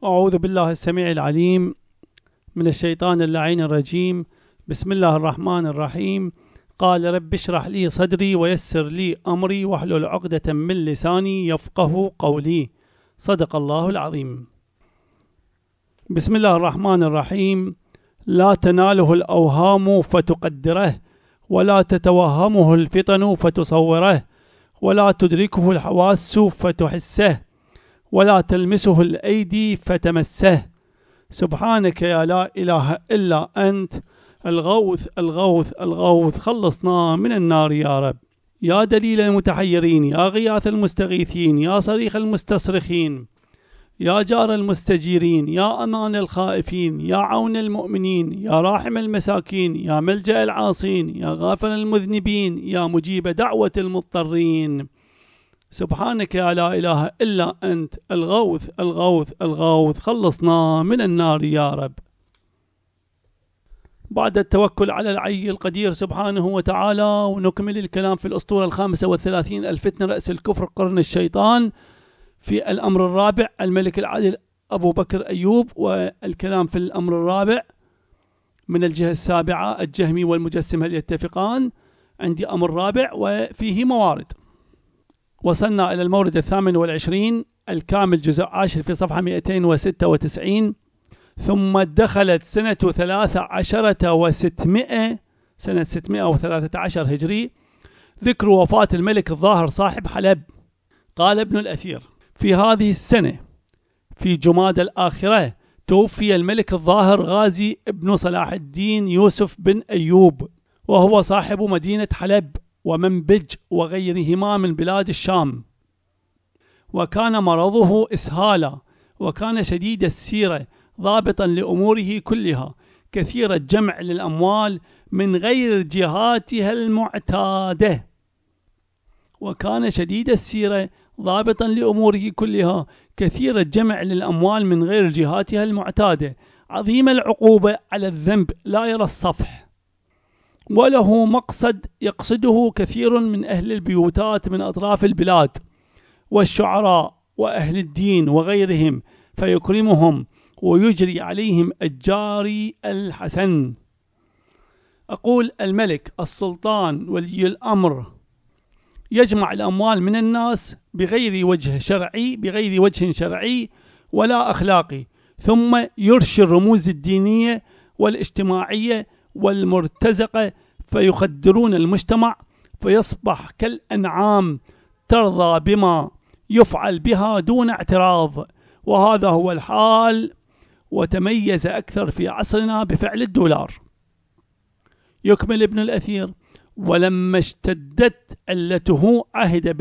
أعوذ بالله السميع العليم من الشيطان اللعين الرجيم. بسم الله الرحمن الرحيم. قال رب اشرح لي صدري ويسر لي أمري واحلل عقدة من لساني يفقه قولي. صدق الله العظيم. بسم الله الرحمن الرحيم. لا تناله الأوهام فتقدره، ولا تتوهمه الفطن فتصوره، ولا تدركه الحواس فتحسه، ولا تلمسه الأيدي فتمسه. سبحانك يا لا إله إلا أنت، الغوث الغوث الغوث، خلصنا من النار يا رب. يا دليل المتحيرين، يا غياث المستغيثين، يا صريخ المستصرخين، يا جار المستجيرين، يا أمان الخائفين، يا عون المؤمنين، يا راحم المساكين، يا ملجأ العاصين، يا غافر المذنبين، يا مجيب دعوة المضطرين. سبحانك يا لا إله إلا أنت، الغوث الغوث الغوث، خلصنا من النار يا رب. بعد التوكل على العلي القدير سبحانه وتعالى، ونكمل الكلام في الأسطورة 35 الفتنة رأس الكفر قرن الشيطان. في الأمر الرابع الملك العادل أبو بكر أيوب، والكلام في الأمر الرابع من الجهة السابعة الجهمي والمجسم هل يتفقان؟ عندي أمر رابع وفيه موارد. وصلنا إلى المورد 28 الكامل جزء 10 في صفحة 296. ثم دخلت سنة 13 و600، سنة 613 هجري، ذكر وفاة الملك الظاهر صاحب حلب. قال ابن الأثير: في هذه السنة في جماد الآخرة توفي الملك الظاهر غازي ابن صلاح الدين يوسف بن أيوب، وهو صاحب مدينة حلب ومنبج وغيرهما من بلاد الشام. وكان مرضه إسهالا، وكان شديد السيرة، ضابطا لأموره كلها، كثير الجمع للأموال من غير جهاتها المعتادة. وكان شديد السيرة ضابطا لأموره كلها، كثير الجمع للأموال من غير جهاتها المعتادة، عظيم العقوبة على الذنب، لا يرى الصفح، وله مقصد يقصده كثير من أهل البيوتات من أطراف البلاد والشعراء وأهل الدين وغيرهم، فيكرمهم ويجري عليهم الجاري الحسن. أقول: الملك السلطان ولي الأمر يجمع الأموال من الناس بغير وجه شرعي ولا أخلاقي، ثم يرشي الرموز الدينية والاجتماعية والمرتزقة، فيخدرون المجتمع، فيصبح كالأنعام ترضى بما يفعل بها دون اعتراض. وهذا هو الحال، وتميز أكثر في عصرنا بفعل الدولار. يكمل ابن الأثير: ولما اشتدت علته عهد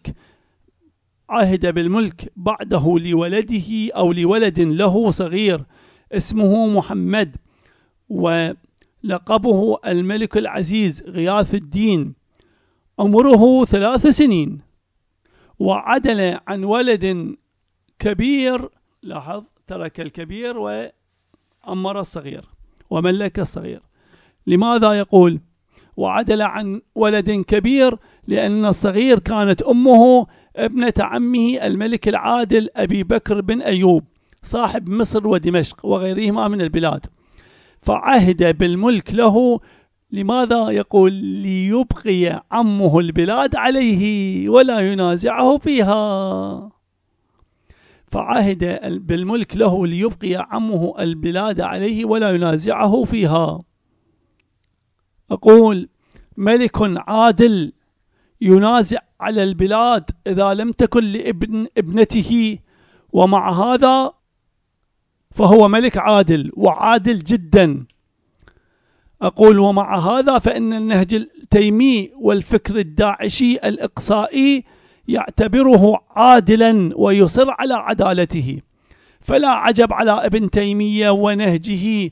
بالملك بعده لولده أو لولد له صغير اسمه محمد، ولقبه الملك العزيز غياث الدين، عمره 3 سنين، وعدل عن ولد كبير. لاحظ، ترك الكبير وأمر الصغير وملك الصغير. لماذا يقول وعدل عن ولد كبير؟ لأن الصغير كانت أمه ابنة عمه الملك العادل أبي بكر بن أيوب صاحب مصر ودمشق وغيرهما من البلاد، فعهد بالملك له. لماذا يقول؟ ليبقي عمه البلاد عليه ولا ينازعه فيها. فعهد بالملك له ليبقي عمه البلاد عليه ولا ينازعه فيها. أقول: ملك عادل ينازع على البلاد إذا لم تكن لابن ابنته، ومع هذا فهو ملك عادل وعادل جدا. أقول: ومع هذا فإن النهج التيمي والفكر الداعشي الإقصائي يعتبره عادلا ويصر على عدالته، فلا عجب على ابن تيمية ونهجه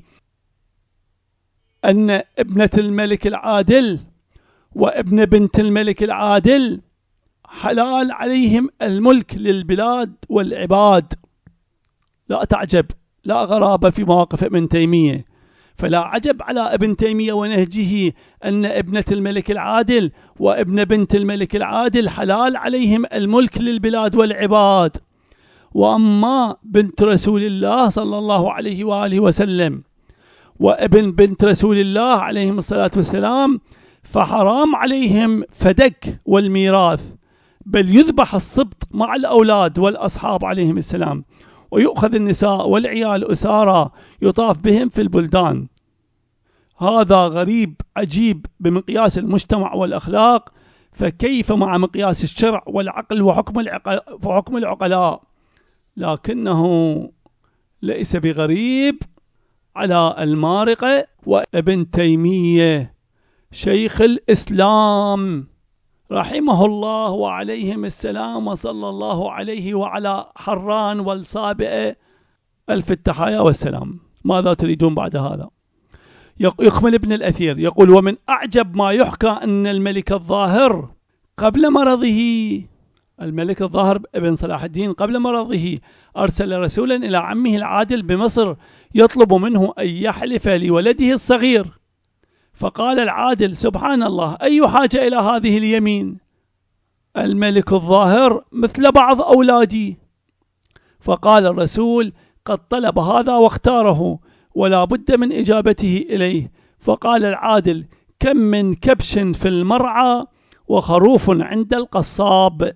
أن ابنة الملك العادل وابن بنت الملك العادل حلال عليهم الملك للبلاد والعباد. لا تعجب، لا غرابة في مواقف ابن تيمية. فلا عجب على ابن تيمية ونهجه أن ابنة الملك العادل وابن بنت الملك العادل حلال عليهم الملك للبلاد والعباد. وأما بنت رسول الله صلى الله عليه وآله وسلم وابن بنت رسول الله عليهم الصلاة والسلام فحرام عليهم فدك والميراث، بل يذبح السبط مع الأولاد والأصحاب عليهم السلام، ويؤخذ النساء والعيال أسارى يطاف بهم في البلدان. هذا غريب عجيب بمقياس المجتمع والأخلاق، فكيف مع مقياس الشرع والعقل وحكم العقلاء؟ لكنه ليس بغريب على المارقة وابن تيمية شيخ الإسلام رحمه الله وعليهم السلام، وصلى الله عليه وعلى حران والصابئة ألف التحايا والسلام. ماذا تريدون بعد هذا؟ يكمل ابن الأثير يقول: ومن أعجب ما يحكى أن الملك الظاهر قبل مرضه، الملك الظاهر ابن صلاح الدين قبل مرضه أرسل رسولا إلى عمه العادل بمصر يطلب منه أن يحلف لولده الصغير، فقال العادل: سبحان الله، أي حاجة إلى هذه اليمين؟ الملك الظاهر مثل بعض أولادي. فقال الرسول: قد طلب هذا واختاره، ولا بد من إجابته إليه. فقال العادل: كم من كبش في المرعى وخروف عند القصاب.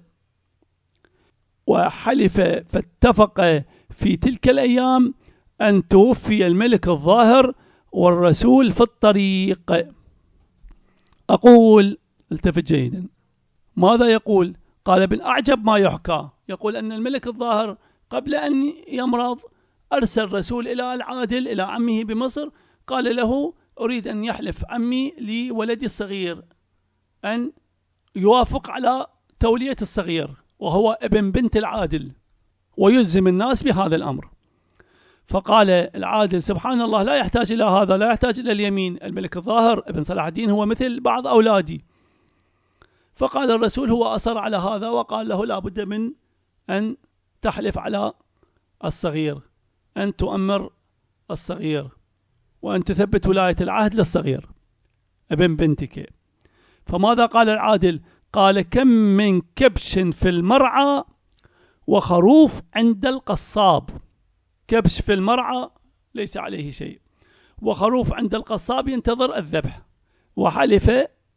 وحلف فاتفق في تلك الأيام أن توفي الملك الظاهر والرسول في الطريق. أقول، التفت جيدا، ماذا يقول؟ قال: ابن أعجب ما يحكى، يقول أن الملك الظاهر قبل أن يمرض أرسل رسول إلى العادل إلى عمه بمصر، قال له: أريد أن يحلف عمي لولدي الصغير أن يوافق على تولية الصغير وهو ابن بنت العادل، ويلزم الناس بهذا الأمر. فقال العادل: سبحان الله، لا يحتاج إلى هذا، لا يحتاج إلى اليمين، الملك الظاهر ابن صلاح الدين هو مثل بعض أولادي. فقال الرسول: هو أصر على هذا وقال له: لا بد من أن تحلف على الصغير، أن تؤمر الصغير، وأن تثبت ولاية العهد للصغير ابن بنتك. فماذا قال العادل؟ قال: كم من كبش في المرعى وخروف عند القصاب. كبش في المرعى ليس عليه شيء، وخروف عند القصاب ينتظر الذبح. وحلف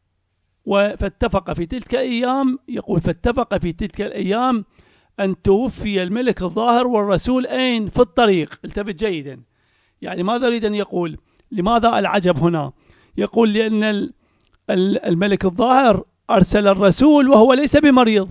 فاتفق في تلك الأيام، يقول: فاتفق في تلك الأيام أن توفي الملك الظاهر والرسول أين؟ في الطريق. التفت جيدا، يعني ماذا يريد أن يقول؟ لماذا العجب هنا؟ يقول: لأن الملك الظاهر أرسل الرسول وهو ليس بمريض،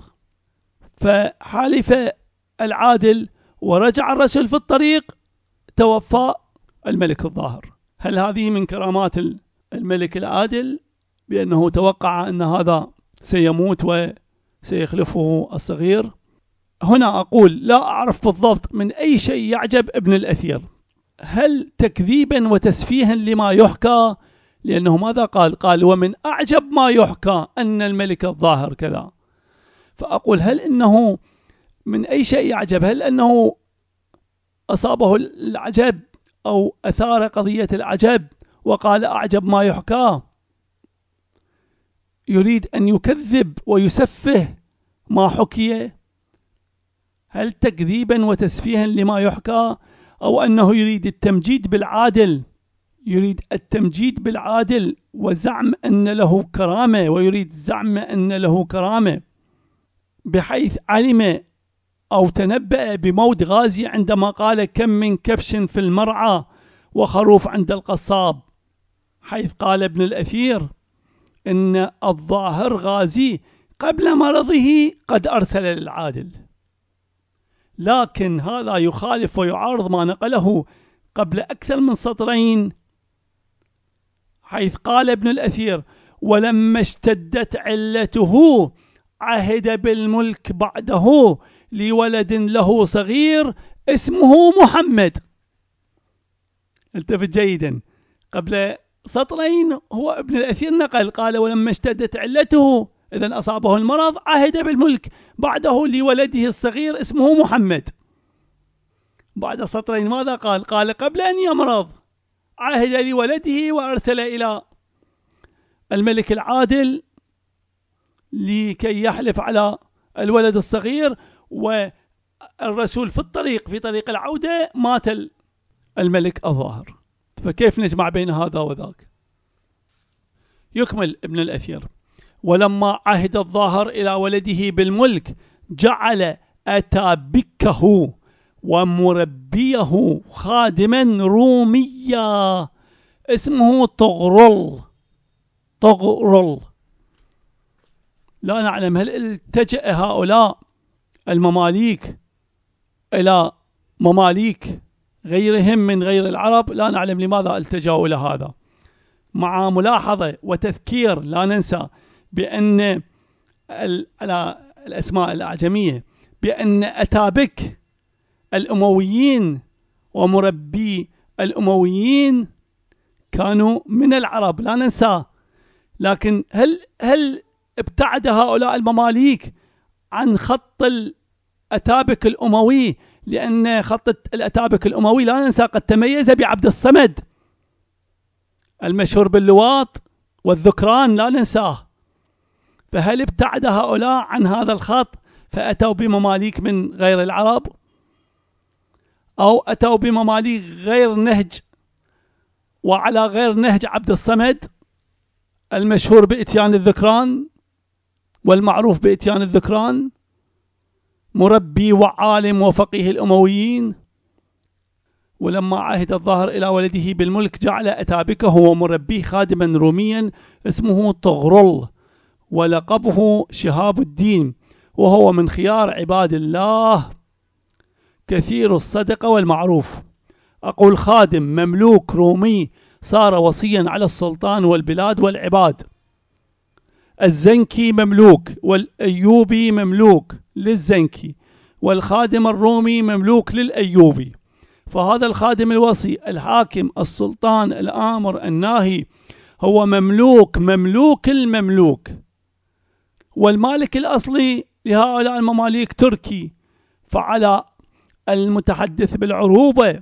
فحلف العادل ورجع الرسول في الطريق، توفى الملك الظاهر. هل هذه من كرامات الملك العادل بأنه توقع أن هذا سيموت وسيخلفه الصغير؟ هنا أقول لا أعرف بالضبط من أي شيء يعجب ابن الأثير، هل تكذيبا وتسفيها لما يحكى؟ لأنه ماذا قال؟ قال: ومن أعجب ما يحكى أن الملك الظاهر كذا. فأقول هل إنه من أي شيء يعجب؟ هل أنه أصابه العجب أو أثار قضية العجب وقال أعجب ما يحكى؟ يريد أن يكذب ويسفه ما حكي؟ هل تكذيبا وتسفيها لما يحكى، أو أنه يريد التمجيد بالعادل، يريد التمجيد بالعادل وزعم أن له كرامة، ويريد زعم أن له كرامة بحيث علم أو تنبأ بموت غازي عندما قال: كم من كبش في المرعى وخروف عند القصاب، حيث قال ابن الأثير إن الظاهر غازي قبل مرضه قد أرسل للعادل. لكن هذا يخالف ويعارض ما نقله قبل أكثر من سطرين، حيث قال ابن الأثير: ولما اشتدت علته عهد بالملك بعده لولد له صغير اسمه محمد. التفت جيدا، قبل سطرين هو ابن الأثير نقل قال: ولما اشتدت علته، إذن أصابه المرض، عهد بالملك بعده لولده الصغير اسمه محمد. بعد سطرين ماذا قال؟ قال: قبل أن يمرض عهد لولده وأرسل إلى الملك العادل لكي يحلف على الولد الصغير، الرسول في طريق العودة مات الملك الظاهر، فكيف نجمع بين هذا وذاك؟ يكمل ابن الأثير: ولما عهد الظاهر إلى ولده بالملك جعل أتابكه ومربيه خادما روميا اسمه طغرل. لا نعلم هل التجأ هؤلاء المماليك إلى مماليك غيرهم من غير العرب، لا نعلم لماذا التجأوا إلى هذا، مع ملاحظة وتذكير لا ننسى بأن الأسماء الأعجمية بأن أتابك الأمويين ومربي الأمويين كانوا من العرب، لا ننسى. لكن هل ابتعد هؤلاء المماليك عن خط الأتابك الأموي؟ لأن خط الأتابك الأموي لا ننسى قد تميز بعبد الصمد المشهور باللواط والذكران، لا ننساه. فهل ابتعد هؤلاء عن هذا الخط فأتوا بمماليك من غير العرب، أو أتوا بمماليك غير نهج وعلى غير نهج عبد الصمد المشهور بإتيان الذكران والمعروف بإتيان الذكران، مربي وعالم وفقيه الأمويين؟ ولما عهد الظاهر إلى ولده بالملك جعل أتابكه ومربيه خادما روميا اسمه طغرل ولقبه شهاب الدين، وهو من خيار عباد الله كثير الصدقة والمعروف. أقول خادم مملوك رومي صار وصيا على السلطان والبلاد والعباد. الزنكي مملوك والأيوبي مملوك للزنكي، والخادم الرومي مملوك للأيوبي. فهذا الخادم الوصي الحاكم السلطان الآمر الناهي هو مملوك المملوك، والمالك الأصلي لهؤلاء المماليك تركي. فعلى المتحدث بالعروبة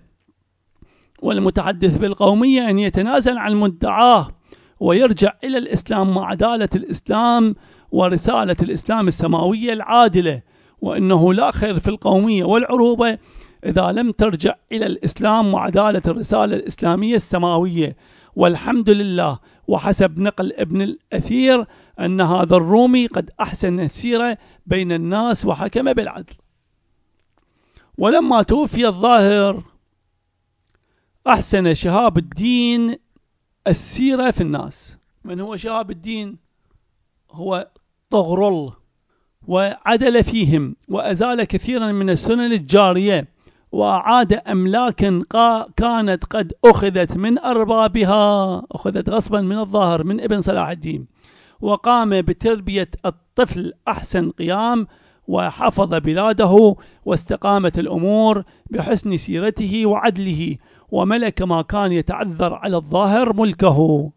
والمتحدث بالقومية أن يتنازل عن مدعاه ويرجع إلى الإسلام مع عدالة الإسلام ورسالة الإسلام السماوية العادلة، وإنه لا خير في القومية والعروبة إذا لم ترجع إلى الإسلام وعدالة الرسالة الإسلامية السماوية. والحمد لله، وحسب نقل ابن الأثير أن هذا الرومي قد أحسن السيرة بين الناس وحكم بالعدل. ولما توفي الظاهر أحسن شهاب الدين السيرة في الناس. من هو شهاب الدين؟ هو طغرل، وعدل فيهم وأزال كثيرا من السنن الجارية، وأعاد أملاكا كانت قد أخذت من أربابها، أخذت غصبا من الظاهر من ابن صلاح الدين، وقام بتربية الطفل أحسن قيام، وحفظ بلاده واستقامت الأمور بحسن سيرته وعدله، وملك ما كان يتعذر على الظاهر ملكه.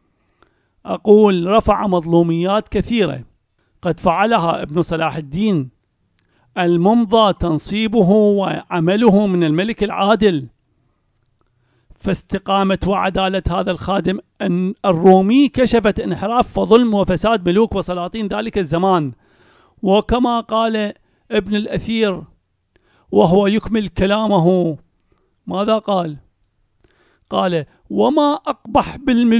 أقول رفع مظلوميات كثيرة قد فعلها ابن صلاح الدين الممضى تنصيبه وعمله من الملك العادل، فاستقامة وعدالة هذا الخادم الرومي كشفت انحراف وظلم وفساد ملوك وسلاطين ذلك الزمان. وكما قال ابن الأثير وهو يكمل كلامه، ماذا قال؟ قال: وما أقبح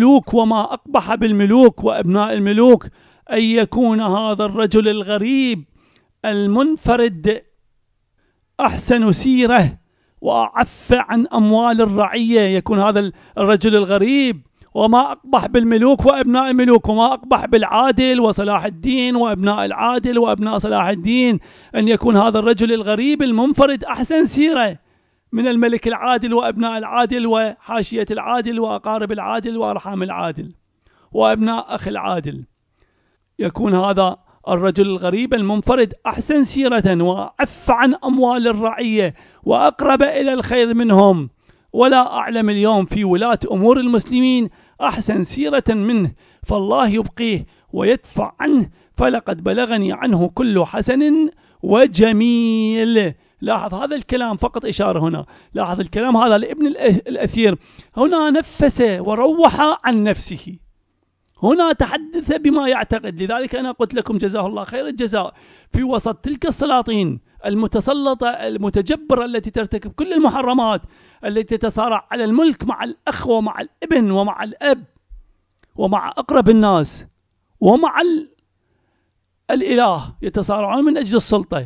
بالملوك وأبناء الملوك أن يكون هذا الرجل الغريب المنفرد أحسن سيرة وأعف عن أموال الرعية. يكون هذا الرجل الغريب، وما أقبح بالملوك وأبناء الملوك، وما أقبح بالعادل وصلاح الدين وأبناء العادل وأبناء صلاح الدين، أن يكون هذا الرجل الغريب المنفرد أحسن سيرة من الملك العادل وأبناء العادل وحاشية العادل وأقارب العادل وأرحام العادل وأبناء أخي العادل. يكون هذا الرجل الغريب المنفرد أحسن سيرة وأعف عن أموال الرعية وأقرب إلى الخير منهم، ولا أعلم اليوم في ولاة أمور المسلمين أحسن سيرة منه، فالله يبقيه ويدفع عنه، فلقد بلغني عنه كل حسن وجميل. لاحظ هذا الكلام، فقط إشارة هنا، لاحظ الكلام هذا لابن الأثير، هنا نفس وروح عن نفسه، هنا تحدث بما يعتقد. لذلك أنا قلت لكم جزاه الله خير الجزاء في وسط تلك السلاطين المتسلطة المتجبرة التي ترتكب كل المحرمات، التي تتصارع على الملك مع الأخ ومع الابن ومع الأب ومع أقرب الناس ومع الإله، يتصارعون من أجل السلطة.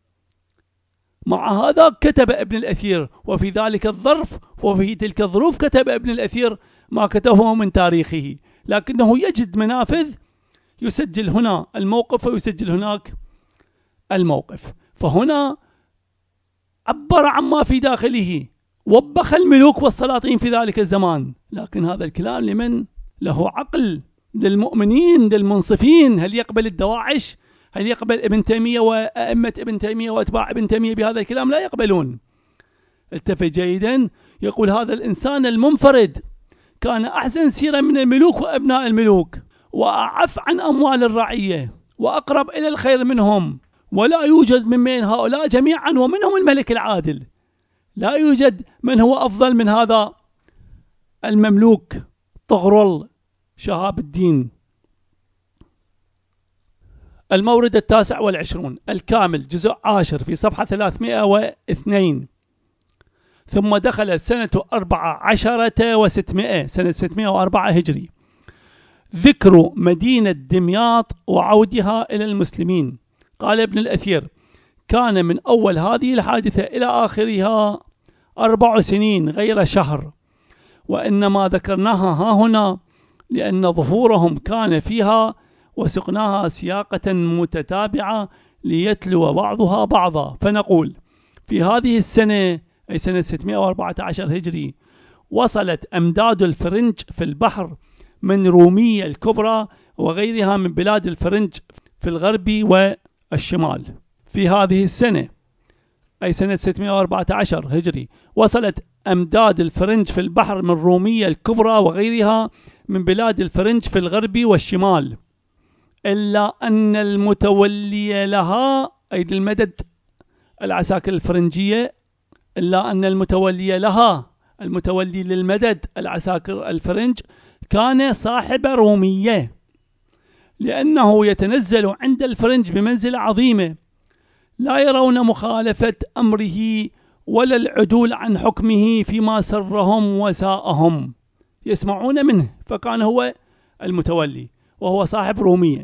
مع هذا كتب ابن الأثير، وفي ذلك الظرف وفي تلك الظروف كتب ابن الأثير ما كتبه من تاريخه، لكنه يجد منافذ يسجل هنا الموقف ويسجل هناك الموقف. فهنا عبر عما في داخله، وبخ الملوك والسلاطين في ذلك الزمان، لكن هذا الكلام لمن له عقل؟ للمؤمنين للمنصفين. هل يقبل الدواعش؟ هل يقبل ابن تيمية وأئمة ابن تيمية وأتباع ابن تيمية بهذا الكلام؟ لا يقبلون. التفت جيدا، يقول هذا الإنسان المنفرد كان أحسن سيرا من الملوك وأبناء الملوك، وأعف عن أموال الرعية، وأقرب إلى الخير منهم، ولا يوجد من بين هؤلاء جميعا ومنهم الملك العادل، لا يوجد من هو أفضل من هذا المملوك طغرل شهاب الدين. المورد 29 الكامل جزء 10 في صفحة 302. ثم دخل سنة 14 و600 سنة 604 هجري ذكر مدينة دمياط وعودها إلى المسلمين. قال ابن الأثير: كان من أول هذه الحادثة إلى آخرها 4 سنين غير شهر، وإنما ذكرناها ها هنا لأن ظهورهم كان فيها، وسقناها سياقة متتابعة ليتلو بعضها بعضا. فنقول في هذه السنة، أي سنة 614 هجري، وصلت أمداد الفرنج في البحر من رومية الكبرى وغيرها من بلاد الفرنج في الغرب والشمال. في هذه السنة، أي سنة 614 هجري، وصلت أمداد الفرنج في البحر من رومية الكبرى وغيرها من بلاد الفرنج في الغرب والشمال، إلا أن المتولي لها، أي للمدد العساكر الفرنجية، إلا أن المتولي لها، المتولي للمدد العساكر الفرنج، كان صاحب رومية، لأنه يتنزل عند الفرنج بمنزلة عظيمة، لا يرون مخالفة أمره ولا العدول عن حكمه فيما سرهم وساءهم، يسمعون منه. فكان هو المتولي وهو صاحب رومية.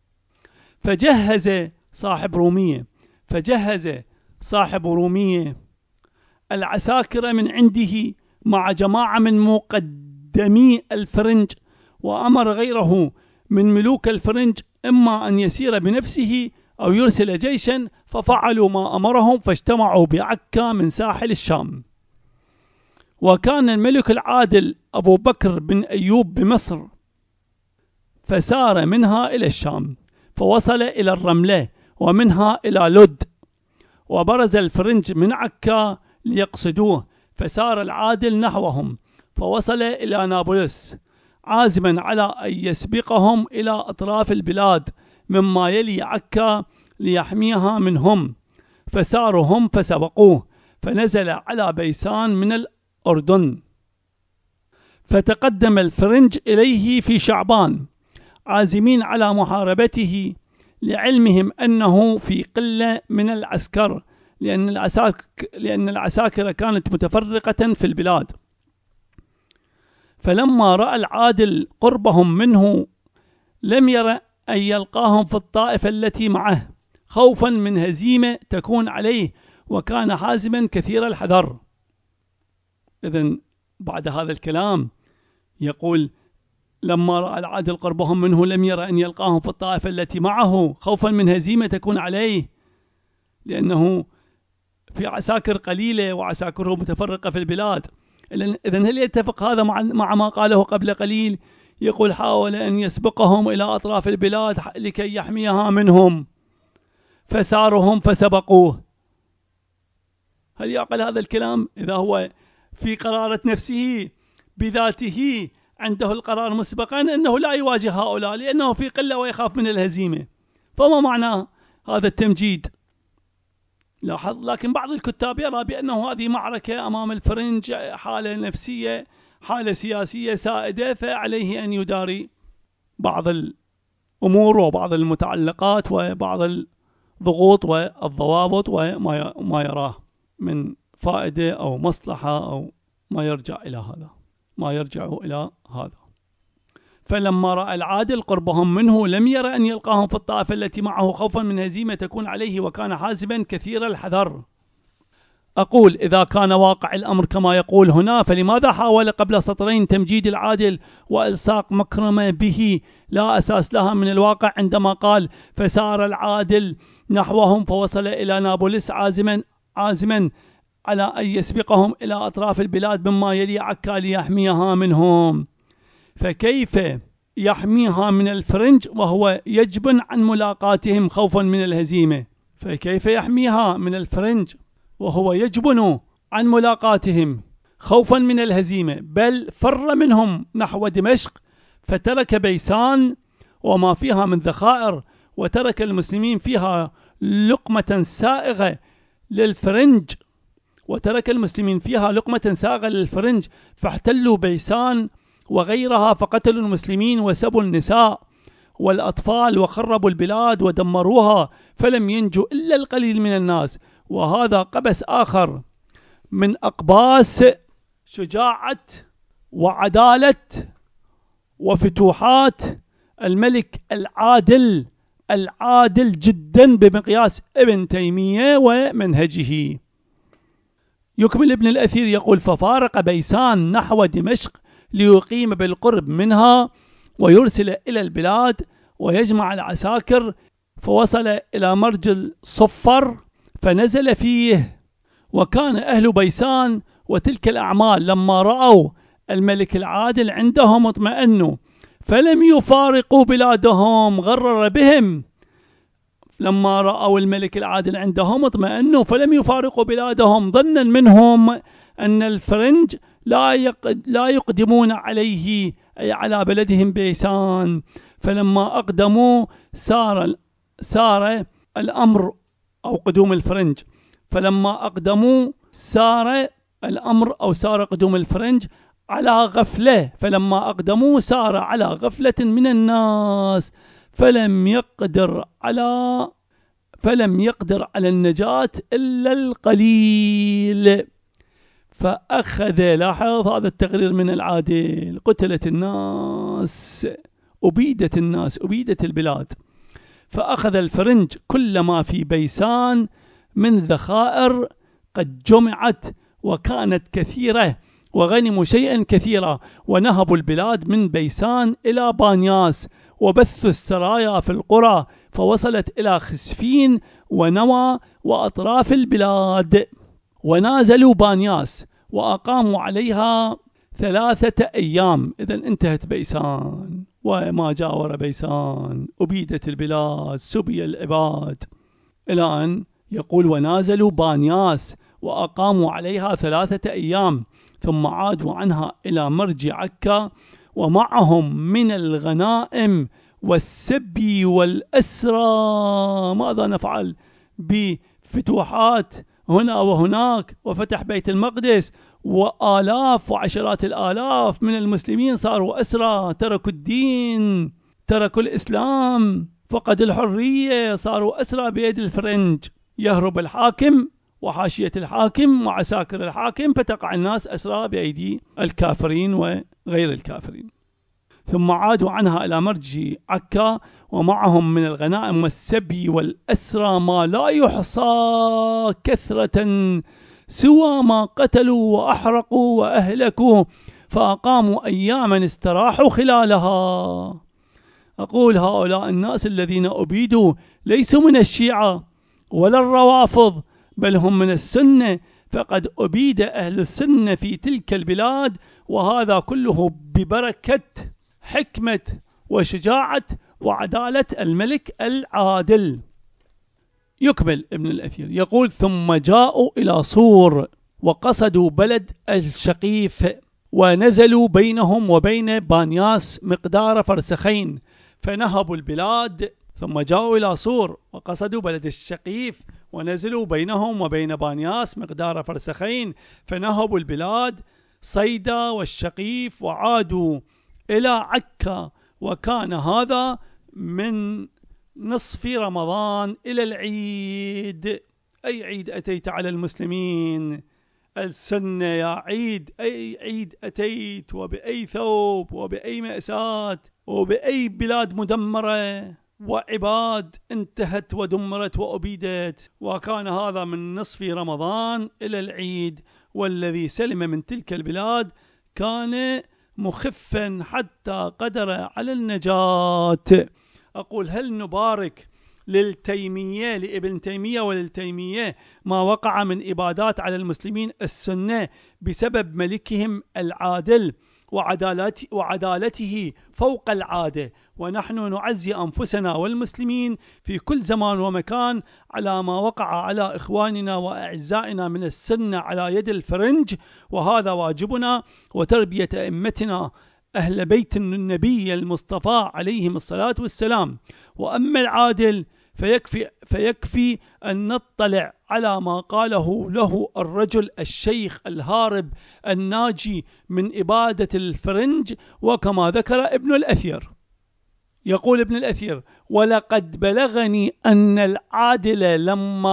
فجهز صاحب رومية العساكر من عنده مع جماعة من مقدمي الفرنج، وأمر غيره من ملوك الفرنج إما أن يسير بنفسه أو يرسل جيشا، ففعلوا ما أمرهم، فاجتمعوا بعكا من ساحل الشام. وكان الملك العادل أبو بكر بن أيوب بمصر، فسار منها إلى الشام، فوصل إلى الرملة، ومنها إلى لد. وبرز الفرنج من عكا ليقصدوه، فسار العادل نحوهم، فوصل إلى نابلس، عازما على أن يسبقهم إلى أطراف البلاد مما يلي عكا ليحميها منهم، فساروا هم فسبقوه، فنزل على بيسان من الأردن. فتقدم الفرنج إليه في شعبان عازمين على محاربته، لعلمهم أنه في قلة من العسكر، لأن العساكر كانت متفرقة في البلاد. فلما رأى العادل قربهم منه، لم يرى أن يلقاهم في الطائفة التي معه، خوفا من هزيمة تكون عليه، وكان حازما كثير الحذر. إذن بعد هذا الكلام يقول: لما رأى العادل قربهم منه لم يرى أن يلقاهم في الطائفة التي معه، خوفا من هزيمة تكون عليه، لأنه في عساكر قليلة وعساكره متفرقة في البلاد. إذن هل يتفق هذا مع ما قاله قبل قليل؟ يقول: حاول أن يسبقهم إلى أطراف البلاد لكي يحميها منهم، فسارهم فسبقوه. هل يعقل هذا الكلام؟ إذا هو في قرارة نفسه بذاته عنده القرار مسبقا أنه لا يواجه هؤلاء لأنه في قلة ويخاف من الهزيمة، فما معنى هذا التمجيد؟ لاحظ. لكن بعض الكتاب يرى بأنه هذه معركة أمام الفرنج، حالة نفسية، حالة سياسية سائدة، فعليه أن يداري بعض الأمور وبعض المتعلقات وبعض الضغوط والضوابط وما يراه من فائدة أو مصلحة أو ما يرجع إلى هذا. فلما رأى العادل قربهم منه لم يرى أن يلقاهم في الطائفة التي معه خوفا من هزيمة تكون عليه، وكان حازبا كثير الحذر. أقول إذا كان واقع الأمر كما يقول هنا، فلماذا حاول قبل سطرين تمجيد العادل وإلصاق مكرمة به لا أساس لها من الواقع، عندما قال فسار العادل نحوهم فوصل إلى نابلس عازما على أن يسبقهم إلى أطراف البلاد مما يلي عكا ليحميها منهم. فكيف يحميها من الفرنج وهو يجبن عن ملاقاتهم خوفا من الهزيمة؟ فكيف يحميها من الفرنج وهو يجبن عن ملاقاتهم خوفا من الهزيمة؟ بل فر منهم نحو دمشق، فترك بيسان وما فيها من ذخائر، وترك المسلمين فيها لقمة سائغة للفرنج، فاحتلوا بيسان وغيرها، فقتلوا المسلمين وسبوا النساء والأطفال وخربوا البلاد ودمروها، فلم ينجو إلا القليل من الناس. وهذا قبس آخر من أقباس شجاعة وعدالة وفتوحات الملك العادل جدا بمقياس ابن تيمية ومنهجه. يكمل ابن الأثير يقول ففارق بيسان نحو دمشق ليقيم بالقرب منها ويرسل إلى البلاد ويجمع العساكر، فوصل إلى مرج الصفر فنزل فيه. وكان أهل بيسان وتلك الأعمال لما رأوا الملك العادل عندهم اطمأنوا فلم يفارقوا بلادهم. غرر بهم لما رأوا الملك العادل عندهم اطمأنوا فلم يفارقوا بلادهم، ظنا منهم أن الفرنج لا يقدمون عليه أي على بلدهم بيسان. فلما أقدموا سار الأمر أو قدوم الفرنج سار قدوم الفرنج على غفلة. فلما أقدموا سار على غفلة من الناس، فلم يقدر على النجاة إلا القليل. فأخذ، لاحظ هذا التقرير من العادل، قتلت الناس، أبيدت البلاد. فأخذ الفرنج كل ما في بيسان من ذخائر قد جمعت وكانت كثيرة، وغنموا شيئا كثيرا، ونهبوا البلاد من بيسان إلى بانياس، وبثوا السرايا في القرى، فوصلت إلى خسفين ونوى وأطراف البلاد. ونازلوا بانياس وأقاموا عليها 3 أيام. إذن انتهت بيسان وما جاور بيسان، أبيدت البلاد، سبي العباد، إلى أن يقول ونازلوا بانياس وأقاموا عليها 3 أيام، ثم عادوا عنها إلى مرج عكا، ومعهم من الغنائم والسبي والأسرى. ماذا نفعل بفتوحات هنا وهناك وفتح بيت المقدس، وآلاف وعشرات الآلاف من المسلمين صاروا أسرى، تركوا الدين، تركوا الإسلام، فقدوا الحرية، صاروا أسرى بيد الفرنج. يهرب الحاكم وحاشية الحاكم وعساكر الحاكم، فتقع الناس أسرى بأيدي الكافرين وغير الكافرين. ثم عادوا عنها إلى مرج عكا، ومعهم من الغنائم والسبي والأسرى ما لا يحصى كثرة، سوى ما قتلوا وأحرقوا وأهلكوا، فأقاموا أياما استراحوا خلالها. أقول هؤلاء الناس الذين أبيدوا ليسوا من الشيعة ولا الروافض، بل هم من السنة، فقد أبيد أهل السنة في تلك البلاد، وهذا كله ببركة حكمة وشجاعة وعدالة الملك العادل. يكمل ابن الأثير يقول ثم جاءوا إلى صور وقصدوا بلد الشقيف، ونزلوا بينهم وبين بانياس مقدار فرسخين، فنهبوا البلاد. ثم جاءوا إلى صور وقصدوا بلد الشقيف، ونزلوا بينهم وبين بانياس مقدار فرسخين، فنهبوا البلاد صيدا والشقيف، وعادوا إلى عكا. وكان هذا من نصف رمضان إلى العيد. أي عيد أتيت على المسلمين؟ السنة يا عيد، أي عيد أتيت، وبأي ثوب، وبأي مأساة، وبأي بلاد مدمرة، وعباد انتهت ودمرت وأبيدت. وكان هذا من نصف رمضان إلى العيد، والذي سلم من تلك البلاد كان مخفا حتى قدر على النجاة. أقول هل نبارك للتيمية، لابن تيمية وللتيمية، ما وقع من إبادات على المسلمين السنة بسبب ملكهم العادل وعدالته فوق العادة، ونحن نعزي أنفسنا والمسلمين في كل زمان ومكان على ما وقع على إخواننا وأعزائنا من السنة على يد الفرنج، وهذا واجبنا وتربية أئمتنا أهل بيت النبي المصطفى عليهم الصلاة والسلام. وأما العادل فيكفي أن نطلع على ما قاله له الرجل الشيخ الهارب الناجي من إبادة الفرنج، وكما ذكر ابن الأثير. يقول ابن الأثير: ولقد بلغني أن العادل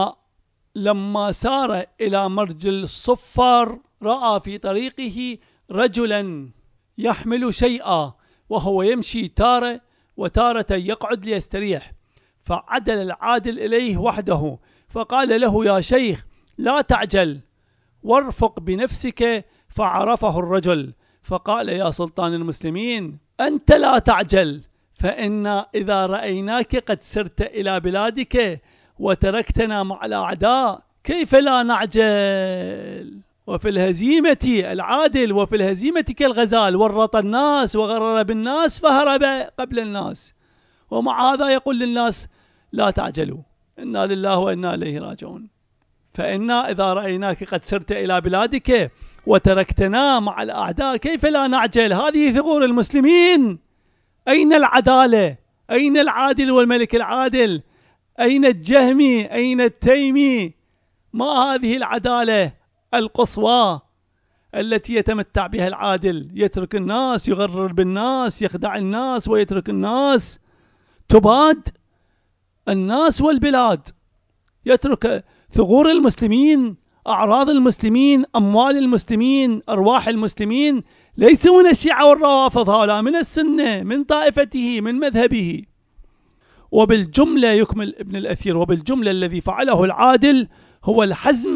لما سار إلى مرج الصفار رأى في طريقه رجلا يحمل شيئا وهو يمشي تارة وتارة يقعد ليستريح، فعدل العادل إليه وحده فقال له: يا شيخ لا تعجل وارفق بنفسك. فعرفه الرجل فقال: يا سلطان المسلمين أنت لا تعجل، فإن إذا رأيناك قد سرت إلى بلادك وتركتنا مع الأعداء كيف لا نعجل؟ وفي الهزيمة العادل، وفي الهزيمة كالغزال، ورط الناس وغرر بالناس فهرب قبل الناس. ومع هذا يقول للناس: لا تعجلوا، إنا لله وإنا إليه راجعون، فإنا إذا رأيناك قد سرت إلى بلادك وتركتنا مع الأعداء كيف لا نعجل؟ هذه ثغور المسلمين. أين العدالة؟ أين العادل والملك العادل؟ أين الجهمي؟ أين التيمي؟ ما هذه العدالة القصوى التي يتمتع بها العادل؟ يترك الناس، يغرر بالناس، يخدع الناس ويترك الناس. تباد الناس والبلاد، يترك ثغور المسلمين، أعراض المسلمين، أموال المسلمين، أرواح المسلمين. ليسوا من الشيعة والروافض، هؤلاء من السنة، من طائفته، من مذهبه. وبالجملة يكمل ابن الأثير: وبالجملة الذي فعله العادل هو الحزم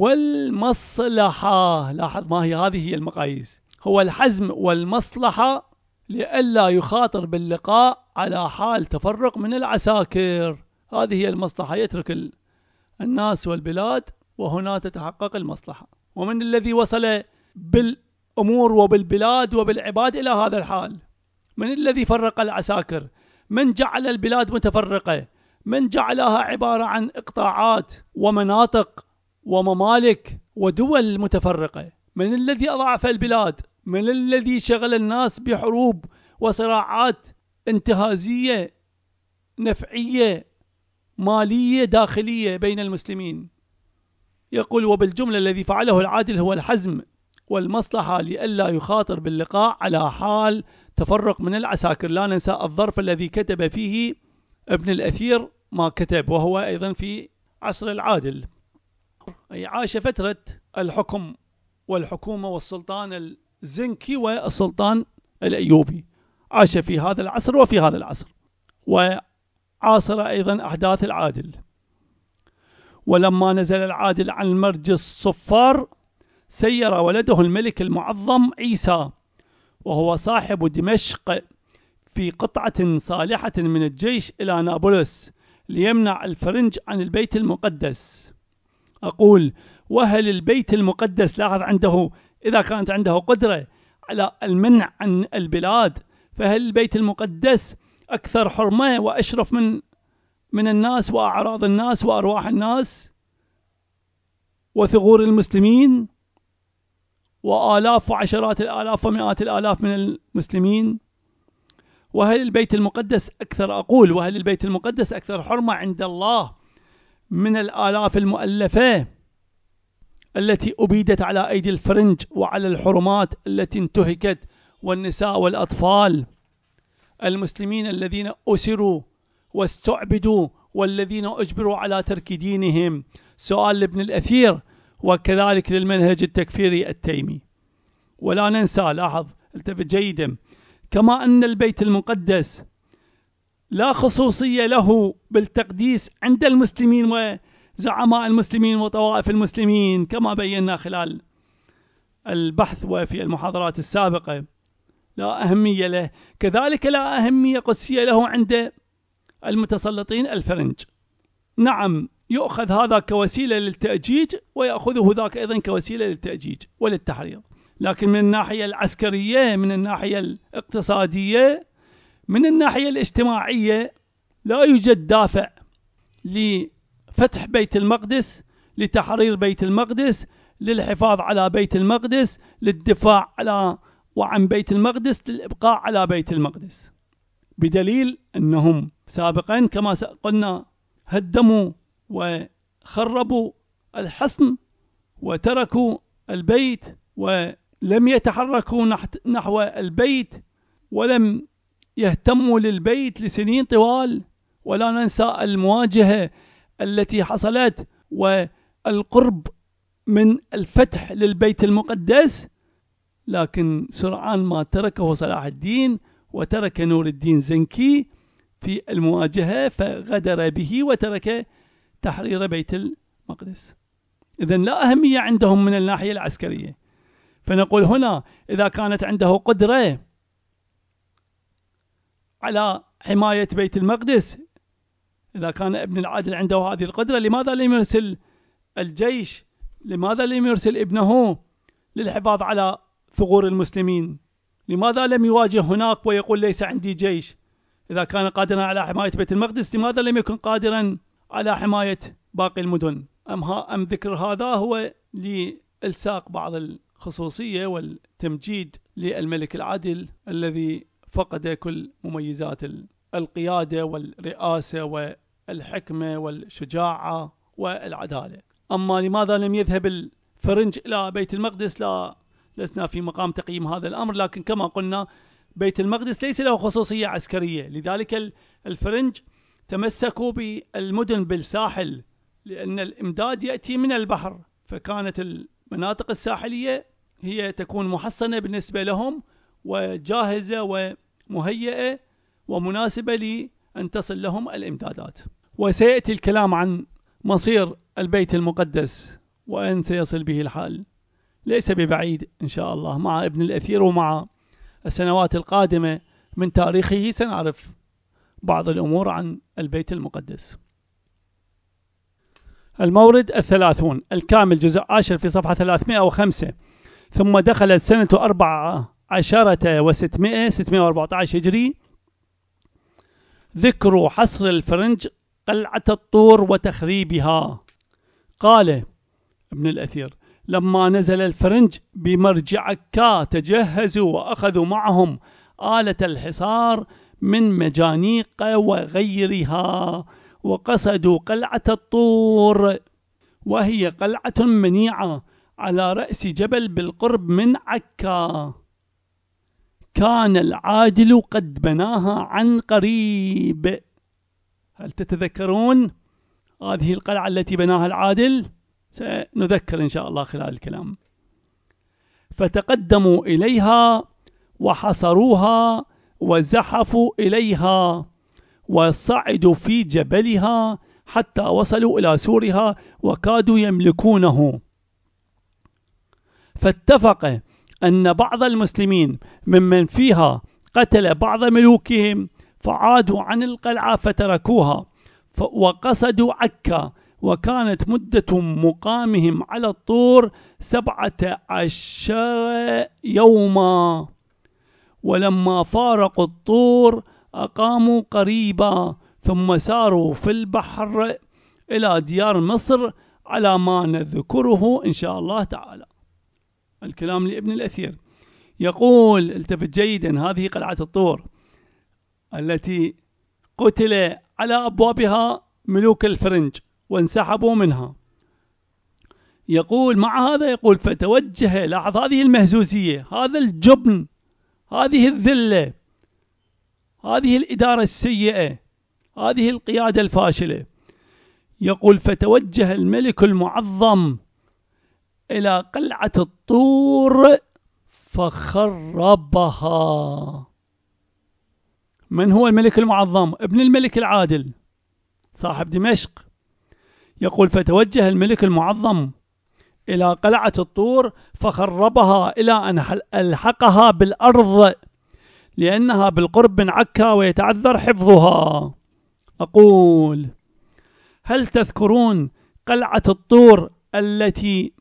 والمصلحة. لاحظ ما هي هذه هي المقاييس: هو الحزم والمصلحة لئلا يخاطر باللقاء على حال تفرق من العساكر. هذه هي المصلحة، يترك الناس والبلاد وهنا تتحقق المصلحة. ومن الذي وصل بالأمور وبالبلاد وبالعباد إلى هذا الحال؟ من الذي فرق العساكر؟ من جعل البلاد متفرقة؟ من جعلها عبارة عن إقطاعات ومناطق وممالك ودول متفرقة؟ من الذي أضعف البلاد؟ من الذي شغل الناس بحروب وصراعات انتهازية نفعية مالية داخلية بين المسلمين؟ يقول: وبالجملة الذي فعله العادل هو الحزم والمصلحة لئلا يخاطر باللقاء على حال تفرق من العساكر. لا ننسى الظرف الذي كتب فيه ابن الأثير ما كتب، وهو أيضا في عصر العادل، أي عاش فترة الحكم والحكومة والسلطان الزنكي والسلطان الأيوبي، عاش في هذا العصر وفي هذا العصر، وعاصر أيضا أحداث العادل. ولما نزل العادل عن المرج الصفار سير ولده الملك المعظم عيسى وهو صاحب دمشق في قطعة صالحة من الجيش إلى نابلس ليمنع الفرنج عن البيت المقدس. أقول: وهل البيت المقدس، لاحظ عنده إذا كانت عنده قدرة على المنع عن البلاد، فهل البيت المقدس أكثر حرمة وأشرف من الناس وأعراض الناس وأرواح الناس وثغور المسلمين وآلاف وعشرات الآلاف ومئات الآلاف من المسلمين؟ وهل البيت المقدس أقول وهل البيت المقدس أكثر حرمة عند الله من الآلاف المؤلفة التي أبيدت على أيدي الفرنج، وعلى الحرمات التي انتهكت، والنساء والأطفال المسلمين الذين أسروا واستعبدوا والذين أجبروا على ترك دينهم. سؤال لابن الأثير وكذلك للمنهج التكفيري التيمي. ولا ننسى، لاحظ التفت جيدا، كما أن البيت المقدس لا خصوصية له بالتقديس عند المسلمين وزعماء المسلمين وطوائف المسلمين كما بينا خلال البحث وفي المحاضرات السابقة، لا أهمية له، كذلك لا أهمية قدسية له عند المتسلطين الفرنج. نعم، يؤخذ هذا كوسيلة للتأجيج ويأخذه ذاك أيضا كوسيلة للتأجيج وللتحريض، لكن من الناحية العسكرية، من الناحية الاقتصادية، من الناحية الاجتماعية لا يوجد دافع لفتح بيت المقدس، لتحرير بيت المقدس، للحفاظ على بيت المقدس، للدفاع على وعن بيت المقدس، للإبقاء على بيت المقدس، بدليل أنهم سابقا كما قلنا هدموا وخربوا الحصن وتركوا البيت ولم يتحركوا نحو البيت ولم يهتموا للبيت لسنين طوال. ولا ننسى المواجهة التي حصلت والقرب من الفتح للبيت المقدس، لكن سرعان ما تركه صلاح الدين وترك نور الدين زنكي في المواجهة فغدر به وترك تحرير بيت المقدس. إذن لا أهمية عندهم من الناحية العسكرية. فنقول هنا إذا كانت عنده قدرة على حماية بيت المقدس، إذا كان ابن العادل عنده هذه القدرة، لماذا لم يرسل الجيش؟ لماذا لم يرسل ابنه للحفاظ على ثغور المسلمين؟ لماذا لم يواجه هناك ويقول ليس عندي جيش؟ إذا كان قادرا على حماية بيت المقدس لماذا لم يكن قادرا على حماية باقي المدن؟ أم ذكر هذا هو لإلساق بعض الخصوصية والتمجيد للملك العادل الذي فقد كل مميزات القيادة والرئاسة والحكمة والشجاعة والعدالة. أما لماذا لم يذهب الفرنج إلى بيت المقدس لا لسنا في مقام تقييم هذا الأمر، لكن كما قلنا بيت المقدس ليس له خصوصية عسكرية، لذلك الفرنج تمسكوا بالمدن بالساحل لأن الإمداد يأتي من البحر، فكانت المناطق الساحلية هي تكون محصنة بالنسبة لهم وجاهزة ومهيئة ومناسبة لأن تصل لهم الإمدادات. وسيأتي الكلام عن مصير البيت المقدس وأن سيصل به الحال ليس ببعيد إن شاء الله. مع ابن الأثير ومع السنوات القادمة من تاريخه سنعرف بعض الأمور عن البيت المقدس. المورد 30 الكامل جزء 10 في صفحة 305. ثم دخلت سنة 14 614 هجري ذكر حصر الفرنج قلعة الطور وتخريبها. قال ابن الأثير: لما نزل الفرنج بمرجع عكا تجهزوا وأخذوا معهم آلة الحصار من مجانيق وغيرها، وقصدوا قلعة الطور، وهي قلعة منيعة على رأس جبل بالقرب من عكا، كان العادل قد بناها عن قريب. هل تتذكرون هذه القلعة التي بناها العادل؟ سنذكر إن شاء الله خلال الكلام. فتقدموا إليها وحصروها وزحفوا إليها وصعدوا في جبلها حتى وصلوا إلى سورها وكادوا يملكونه. فاتفق أن بعض المسلمين ممن فيها قتل بعض ملوكهم فعادوا عن القلعة فتركوها وقصدوا عكا، وكانت مدة مقامهم على الطور 17 يوما. ولما فارقوا الطور أقاموا قريبا، ثم ساروا في البحر إلى ديار مصر على ما نذكره إن شاء الله تعالى. الكلام لابن الأثير يقول: التفت جيدا، هذه قلعة الطور التي قتل على أبوابها ملوك الفرنج وانسحبوا منها. يقول مع هذا يقول: فتوجه، لاحظ هذه المهزوزية، هذا الجبن، هذه الذلة، هذه الإدارة السيئة هذه القيادة الفاشلة. يقول فتوجه الملك المعظم إلى قلعة الطور فخربها. من هو الملك المعظم؟ ابن الملك العادل صاحب دمشق. يقول فتوجه الملك المعظم إلى قلعة الطور فخربها إلى أن ألحقها بالأرض لأنها بالقرب من عكا ويتعذر حفظها. أقول هل تذكرون قلعة الطور التي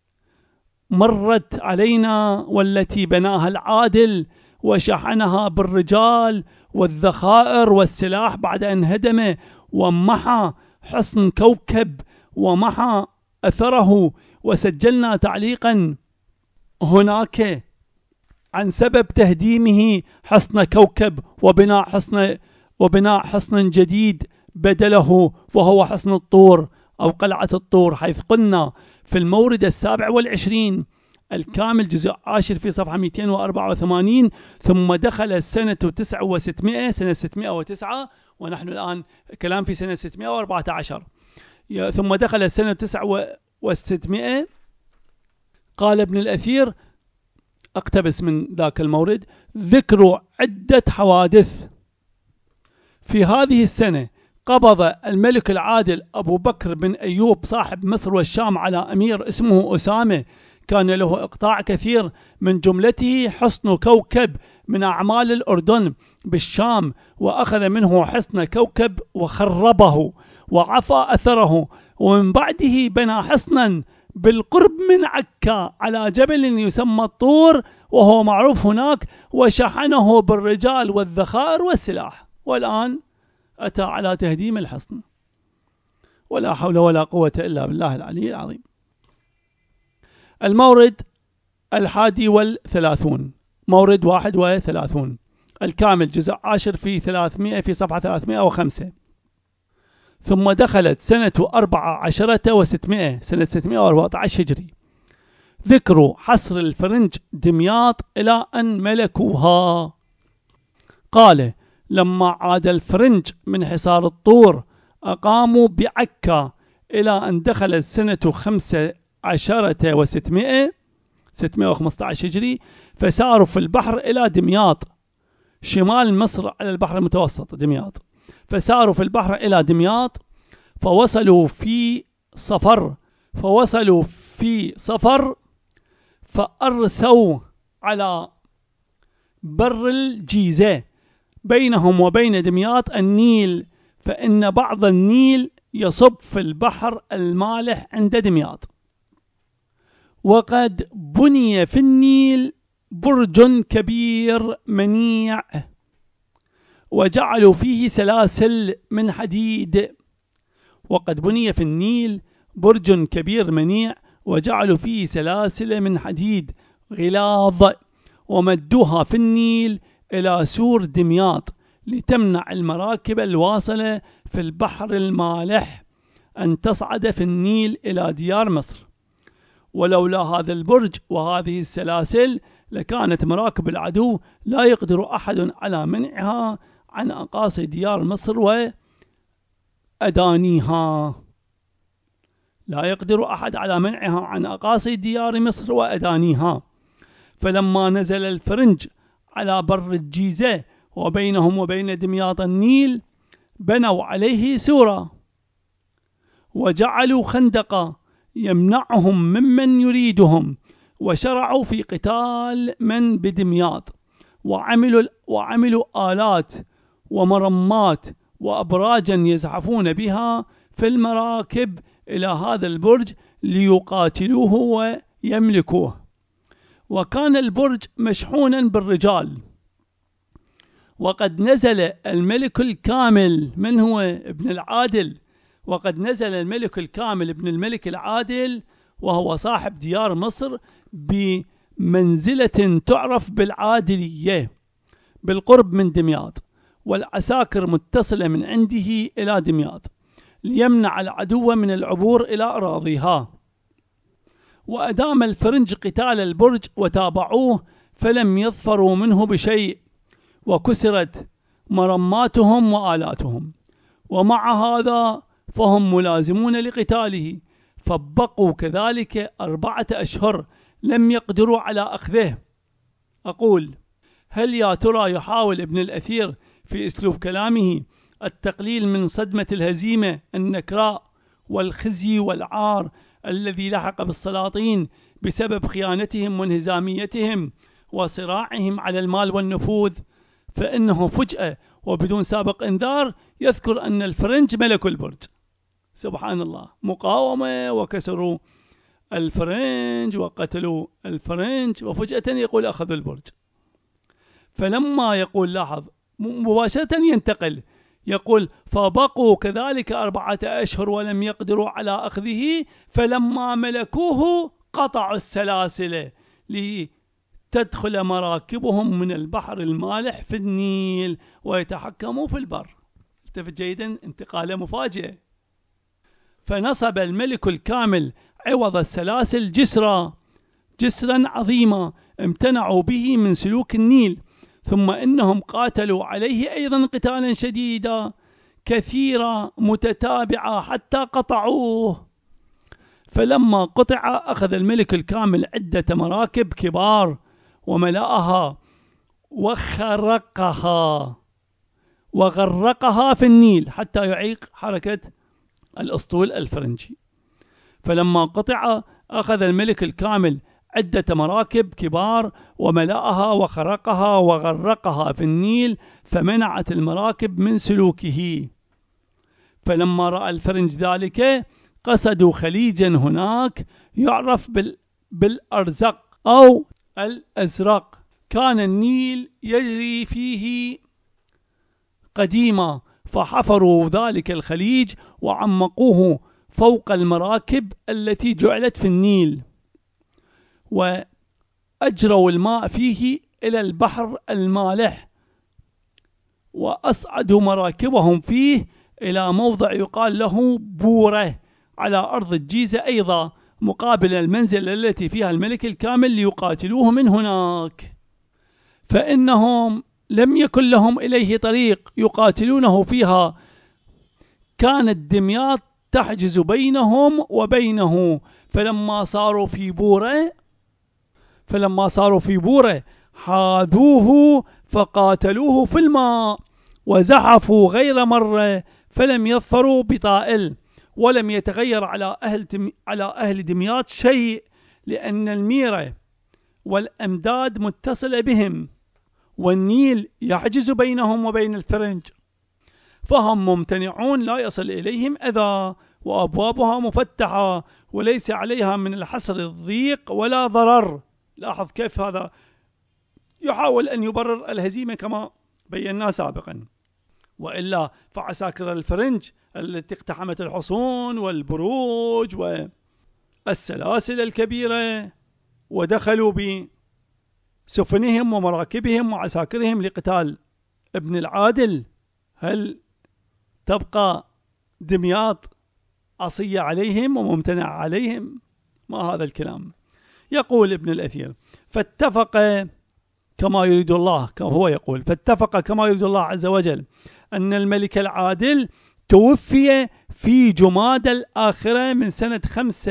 مرت علينا والتي بناها العادل وشحنها بالرجال والذخائر والسلاح بعد أن هدم ومحى حصن كوكب ومحى أثره، وسجلنا تعليقا هناك عن سبب تهديمه حصن كوكب وبناء حصن جديد بدله وهو حصن الطور أو قلعة الطور، حيث قلنا في المورد 27 الكامل جزء 10 في صفحة 284 ثم دخل سنة 900 سنة 609 ونحن الآن كلام في سنة 614 ثم دخل سنة 900. قال ابن الأثير اقتبس من ذاك المورد ذكر عدة حوادث. في هذه السنة قبض الملك العادل أبو بكر بن أيوب صاحب مصر والشام على أمير اسمه أسامة كان له إقطاع كثير من جملته حصن كوكب من أعمال الأردن بالشام، وأخذ منه حصن كوكب وخربه وعفى أثره، ومن بعده بنى حصنا بالقرب من عكا على جبل يسمى الطور وهو معروف هناك وشحنه بالرجال والذخائر والسلاح، والآن أتى على تهديم الحصن. ولا حول ولا قوة إلا بالله العلي العظيم. المورد 31 مورد 31 الكامل جزء 10 في 300 في صفحة 305. ثم دخلت سنة 14 و600 سنة 614 هجري ذكر حصر الفرنج دمياط إلى أن ملكوها. قال لما عاد الفرنج من حصار الطور أقاموا بعكا إلى أن دخلت سنة 15 و600 615 هجري فساروا في البحر إلى دمياط شمال مصر على البحر المتوسط دمياط، فساروا في البحر إلى دمياط فوصلوا في صفر فأرسوا على بر الجيزة بينهم وبين دمياط النيل، فإن بعض النيل يصب في البحر المالح عند دمياط، وقد بني في النيل برج كبير منيع وجعلوا فيه سلاسل من حديد. وقد بني في النيل برج كبير منيع وجعلوا فيه سلاسل من حديد غلاظ ومدوها في النيل إلى سور دمياط لتمنع المراكب الواصلة في البحر المالح أن تصعد في النيل إلى ديار مصر، ولولا هذا البرج وهذه السلاسل لكانت مراكب العدو لا يقدر أحد على منعها عن أقاصي ديار مصر وأدانيها. لا يقدر أحد على منعها عن أقاصي ديار مصر وأدانيها. فلما نزل الفرنج على بر الجيزة وبينهم وبين دمياط النيل بنوا عليه سورة وجعلوا خندقا يمنعهم ممن يريدهم، وشرعوا في قتال من بدمياط، وعملوا آلات ومرمات وأبراجا يزحفون بها في المراكب إلى هذا البرج ليقاتلوه ويملكوه. وكان البرج مشحونا بالرجال. وقد نزل الملك الكامل من هو ابن العادل، وقد نزل الملك الكامل ابن الملك العادل وهو صاحب ديار مصر بمنزلة تعرف بالعادلية بالقرب من دمياط، والعساكر متصلة من عنده إلى دمياط ليمنع العدو من العبور إلى أراضيها. وأدام الفرنج قتال البرج وتابعوه فلم يظفروا منه بشيء، وكسرت مرماتهم وآلاتهم، ومع هذا فهم ملازمون لقتاله، فبقوا كذلك 4 أشهر لم يقدروا على أخذه. أقول: هل يا ترى يحاول ابن الأثير في أسلوب كلامه التقليل من صدمة الهزيمة النكراء والخزي والعار الذي لحق بالسلاطين بسبب خيانتهم وانهزاميتهم وصراعهم على المال والنفوذ؟ فإنه فجأة وبدون سابق انذار يذكر أن الفرنج ملكوا البرج. سبحان الله، مقاومة وكسروا الفرنج وقتلوا الفرنج، وفجأة يقول أخذوا البرج. فلما يقول، لاحظ مباشرة ينتقل، يقول: فبقوا كذلك 4 أشهر ولم يقدروا على أخذه، فلما ملكوه قطعوا السلاسل لتدخل مراكبهم من البحر المالح في النيل ويتحكموا في البر. التفت جيدا، انتقالة مفاجئة. فنصب الملك الكامل عوض السلاسل جسرا عظيما امتنعوا به من سلوك النيل، ثم إنهم قاتلوا عليه أيضا قتالا شديدا كثيرا متتابعة حتى قطعوه. فلما قطع أخذ الملك الكامل عدة مراكب كبار وملأها وغرقها في النيل حتى يعيق حركة الأسطول الفرنجي. فلما قطع أخذ الملك الكامل عدة مراكب كبار وملأها وغرقها في النيل، فمنعت المراكب من سلوكه. فلما رأى الفرنج ذلك قصدوا خليجا هناك يعرف بالأرزق أو الأزرق، كان النيل يجري فيه قديما، فحفروا ذلك الخليج وعمقوه فوق المراكب التي جعلت في النيل، وأجروا الماء فيه إلى البحر المالح، وأصعدوا مراكبهم فيه إلى موضع يقال له بورة على أرض الجيزة أيضا، مقابل المنزل التي فيها الملك الكامل، ليقاتلوه من هناك. فإنهم لم يكن لهم إليه طريق يقاتلونه فيها، كانت دمياط تحجز بينهم وبينه. فلما صاروا في بورة حاذوه فقاتلوه في الماء وزحفوا غير مرة، فلم يظفروا بطائل، ولم يتغير على أهل دمياط شيء، لأن الميرة والأمداد متصلة بهم، والنيل يحجز بينهم وبين الفرنج، فهم ممتنعون لا يصل إليهم أذى، وأبوابها مفتحة وليس عليها من الحصر الضيق ولا ضرر. لاحظ كيف هذا يحاول أن يبرر الهزيمة كما بينا سابقا. وإلا فعساكر الفرنج التي اقتحمت الحصون والبروج والسلاسل الكبيرة ودخلوا بسفنهم ومراكبهم وعساكرهم لقتال ابن العادل، هل تبقى دمياط عصية عليهم وممتنع عليهم؟ ما هذا الكلام. يقول ابن الأثير: فاتفق كما يريد الله، هو يقول: فاتفق كما يريد الله عز وجل أن الملك العادل توفي في جماد الآخرة من سنة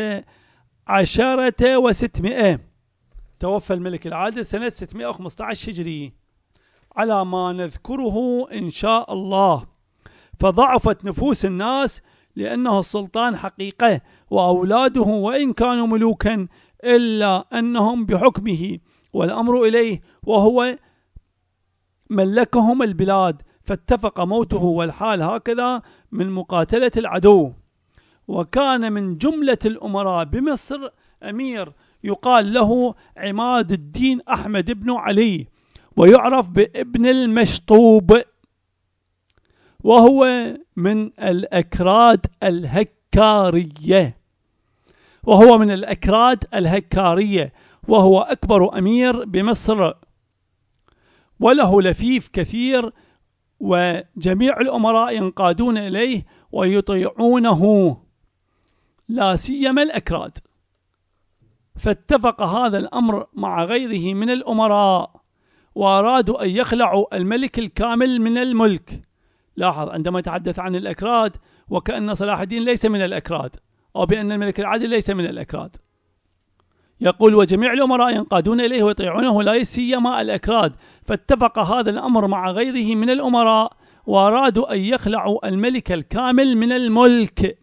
15 و600. توفى الملك العادل سنة 615 هجري على ما نذكره إن شاء الله. فضعفت نفوس الناس لأنه السلطان حقيقة، وأولاده وإن كانوا ملوكا إلا أنهم بحكمه والأمر إليه، وهو ملكهم البلاد، فاتفق موته والحال هكذا من مقاتلة العدو. وكان من جملة الأمراء بمصر أمير يقال له عماد الدين أحمد بن علي، ويعرف بابن المشطوب، وهو من الأكراد الهكارية، وهو أكبر أمير بمصر، وله لفيف كثير، وجميع الأمراء ينقادون إليه ويطيعونه، لا سيما الأكراد. فاتفق هذا الأمر مع غيره من الأمراء، وأرادوا أن يخلعوا الملك الكامل من الملك، لاحظ عندما يتحدث عن الأكراد وكأن صلاح الدين ليس من الأكراد، أو بأن الملك العادل ليس من الأكراد. يقول وجميع الأمراء ينقادون إليه ويطيعونه لا سيما الأكراد، فاتفق هذا الأمر مع غيره من الأمراء وأرادوا أن يخلعوا الملك الكامل من الملك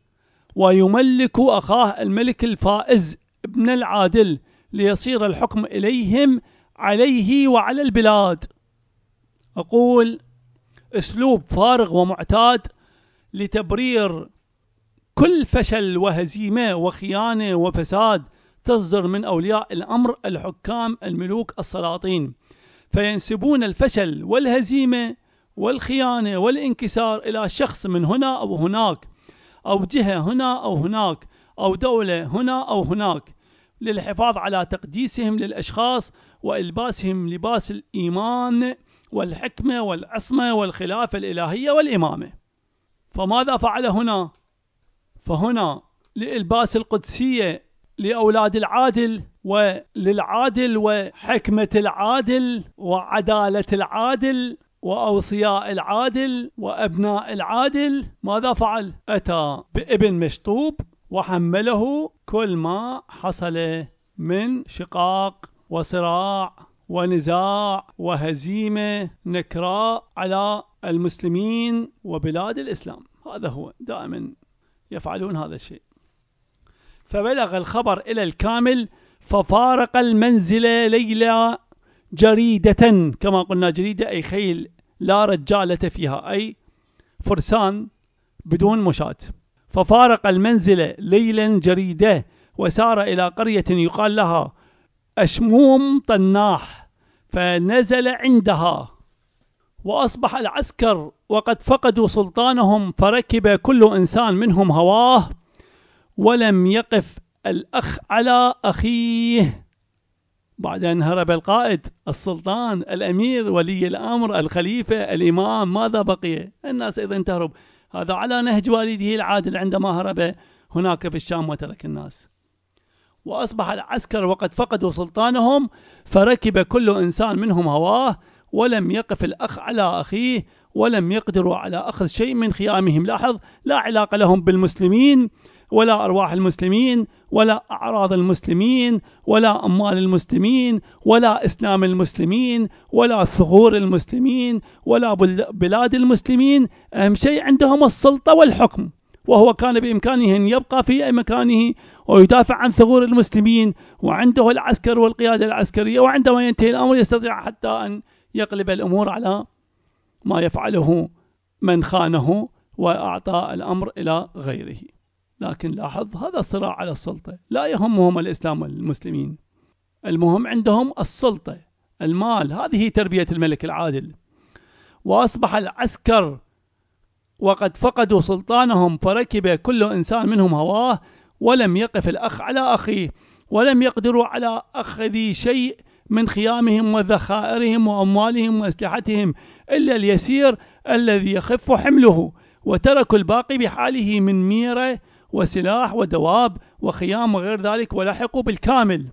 ويملكوا أخاه الملك الفائز ابن العادل ليصير الحكم إليهم عليه وعلى البلاد. أقول أسلوب فارغ ومعتاد لتبرير كل فشل وهزيمة وخيانة وفساد تصدر من أولياء الأمر الحكام الملوك السلاطين، فينسبون الفشل والهزيمة والخيانة والانكسار إلى شخص من هنا أو هناك، أو جهة هنا أو هناك، أو دولة هنا أو هناك، للحفاظ على تقديسهم للأشخاص وإلباسهم لباس الإيمان والحكمة والعصمة والخلافة الإلهية والإمامة. فماذا فعل هنا؟ فهنا لإلباس القدسية لأولاد العادل وللعادل وحكمة العادل وعدالة العادل وأوصياء العادل وأبناء العادل، ماذا فعل؟ أتى بابن مشطوب وحمله كل ما حصل من شقاق وصراع ونزاع وهزيمة نكراء على المسلمين وبلاد الإسلام. هذا هو دائما يفعلون هذا الشيء. فبلغ الخبر إلى الكامل ففارق المنزل ليلى جريدة، كما قلنا جريدة أي خيل لا رجالة فيها، أي فرسان بدون مشاة. ففارق المنزل ليلا جريدة وسار إلى قرية يقال لها أشموم طناح فنزل عندها. وأصبح العسكر وقد فقدوا سلطانهم، فركب كل إنسان منهم هواه ولم يقف الأخ على أخيه. بعد أن هرب القائد، السلطان، الأمير، ولي الأمر، الخليفة، الإمام، ماذا بقي؟ الناس أيضا تهرب. هذا على نهج والده العادل عندما هرب هناك في الشام وترك الناس. وأصبح العسكر وقد فقدوا سلطانهم، فركب كل إنسان منهم هواه ولم يقف الأخ على أخيه، ولم يقدروا على أخذ شيء من خيامهم. لاحظ، لا علاقة لهم بالمسلمين ولا أرواح المسلمين ولا أعراض المسلمين ولا أموال المسلمين ولا إسلام المسلمين ولا ثغور المسلمين ولا بلاد المسلمين. أهم شيء عندهم السلطة والحكم، وهو كان بإمكانه أن يبقى في مكانه ويدافع عن ثغور المسلمين، وعنده العسكر والقيادة العسكرية، وعندما ينتهي الأمر يستطيع حتى أن يقلب الأمور على ما يفعله من خانه وأعطى الأمر إلى غيره. لكن لاحظ، هذا الصراع على السلطة، لا يهمهم الإسلام والمسلمين، المهم عندهم السلطة، المال. هذه تربية الملك العادل. وأصبح العسكر وقد فقدوا سلطانهم، فركب كل إنسان منهم هواه ولم يقف الأخ على أخيه، ولم يقدروا على أخذ شيء من خيامهم وذخائرهم وأموالهم وأسلحتهم إلا اليسير الذي يخف حمله، وتركوا الباقي بحاله من ميرة وسلاح ودواب وخيام وغير ذلك، ولحقوا بالكامل.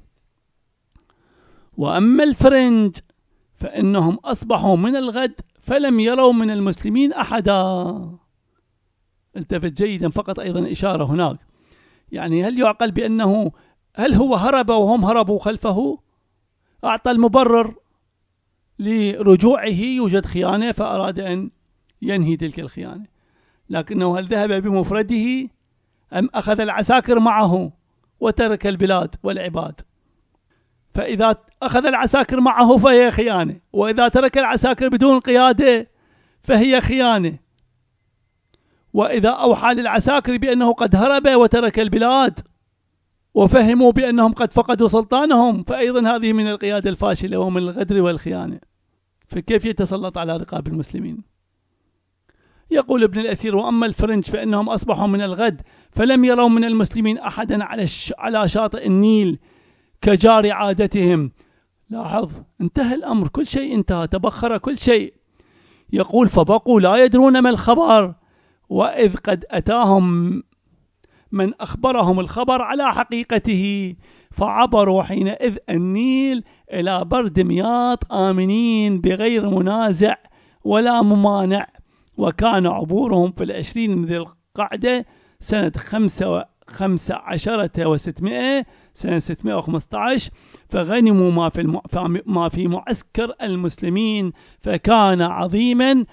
وأما الفرنج فإنهم أصبحوا من الغد فلم يروا من المسلمين أحدا. التفت جيدا، فقط أيضا إشارة هناك، يعني هل يعقل بأنه هل هو هرب وهم هربوا خلفه؟ أعطى المبرر لرجوعه، يوجد خيانة فأراد أن ينهي تلك الخيانة، لكنه هل ذهب بمفرده أم أخذ العساكر معه وترك البلاد والعباد؟ فإذا أخذ العساكر معه فهي خيانة، وإذا ترك العساكر بدون قيادة فهي خيانة، وإذا أوحى للعساكر بأنه قد هرب وترك البلاد وفهموا بأنهم قد فقدوا سلطانهم فأيضا هذه من القيادة الفاشلة ومن الغدر والخيانة. فكيف يتسلط على رقاب المسلمين؟ يقول ابن الأثير: وأما الفرنج فإنهم أصبحوا من الغد فلم يروا من المسلمين أحدا على شاطئ النيل كجار عادتهم. لاحظ، انتهى الأمر، كل شيء انتهى، تبخر كل شيء. يقول: فبقوا لا يدرون ما الخبر، وإذ قد أتاهم من أخبرهم الخبر على حقيقته، فعبروا حينئذ النيل إلى بر دمياط آمنين بغير منازع ولا ممانع، وكان عبورهم في 20 من ذي القعدة سنة 15 و600 سنة 615، فغنموا ما في معسكر المسلمين، فكان عظيما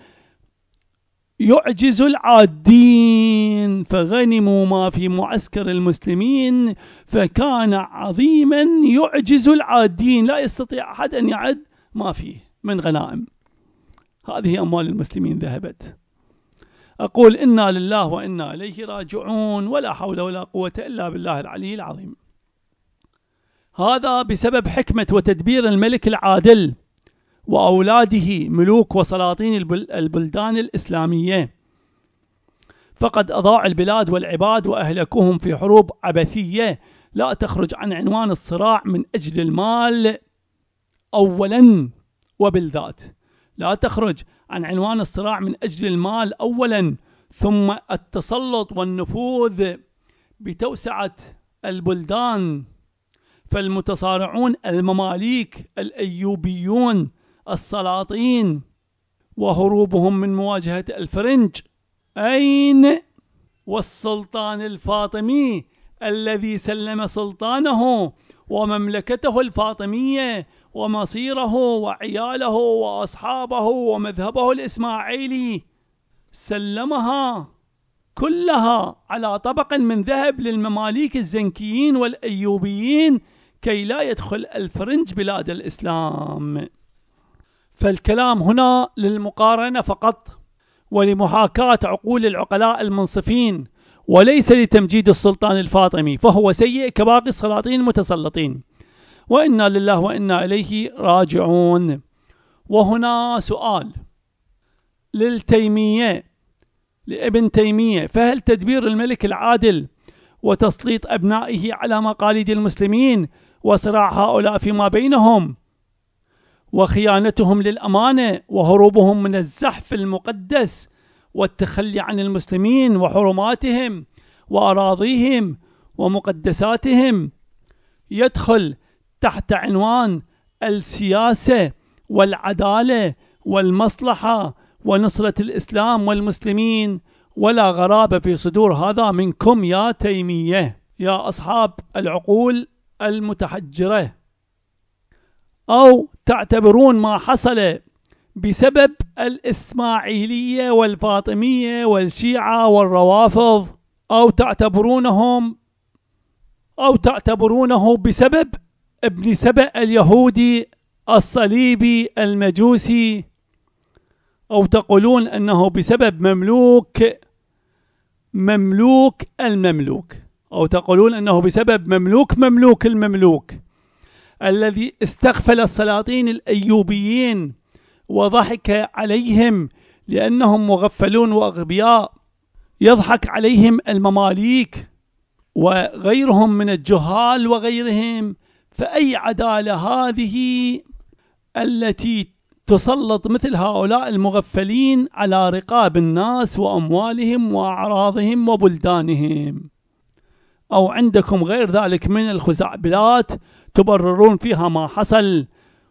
يعجز العادين. فغنموا ما في معسكر المسلمين فكان عظيما يعجز العادين، لا يستطيع أحد أن يعد ما فيه من غنائم. هذه أموال المسلمين ذهبت. أقول إنا لله وإنا إليه راجعون، ولا حول ولا قوة إلا بالله العلي العظيم. هذا بسبب حكمة وتدبير الملك العادل وأولاده ملوك وسلاطين البلدان الإسلامية، فقد أضاعوا البلاد والعباد وأهلكوهم في حروب عبثية لا تخرج عن عنوان الصراع من أجل المال أولا، وبالذات لا تخرج عن عنوان الصراع من أجل المال أولا، ثم التسلط والنفوذ بتوسعة البلدان. فالمتصارعون المماليك الأيوبيون السلاطين وهروبهم من مواجهة الفرنج أين؟ والسلطان الفاطمي الذي سلم سلطانه ومملكته الفاطمية ومصيره وعياله وأصحابه ومذهبه الإسماعيلي، سلمها كلها على طبق من ذهب للمماليك الزنكيين والأيوبيين كي لا يدخل الفرنج بلاد الإسلام. فالكلام هنا للمقارنة فقط ولمحاكاة عقول العقلاء المنصفين، وليس لتمجيد السلطان الفاطمي، فهو سيء كباقي السلاطين المتسلطين. وإنا لله وإنا إليه راجعون. وهنا سؤال لابن تيمية: فهل تدبير الملك العادل وتسليط أبنائه على مقاليد المسلمين وصراع هؤلاء فيما بينهم وخيانتهم للأمانة وهروبهم من الزحف المقدس والتخلي عن المسلمين وحرماتهم وأراضيهم ومقدساتهم يدخل تحت عنوان السياسة والعدالة والمصلحة ونصرة الإسلام والمسلمين؟ ولا غرابة في صدور هذا منكم يا تيمية يا أصحاب العقول المتحجرة. أو تعتبرون ما حصل بسبب الإسماعيلية والفاطمية والشيعة والروافض، أو تعتبرونه بسبب ابن سبأ اليهودي الصليبي المجوسي، أو تقولون أنه بسبب مملوك المملوك، أو تقولون أنه بسبب مملوك المملوك الذي استغفل السلاطين الأيوبيين وضحك عليهم لأنهم مغفلون وأغبياء، يضحك عليهم المماليك وغيرهم من الجهال وغيرهم. فأي عدالة هذه التي تسلط مثل هؤلاء المغفلين على رقاب الناس وأموالهم وأعراضهم وبلدانهم؟ أو عندكم غير ذلك من الخزعبلات تبررون فيها ما حصل؟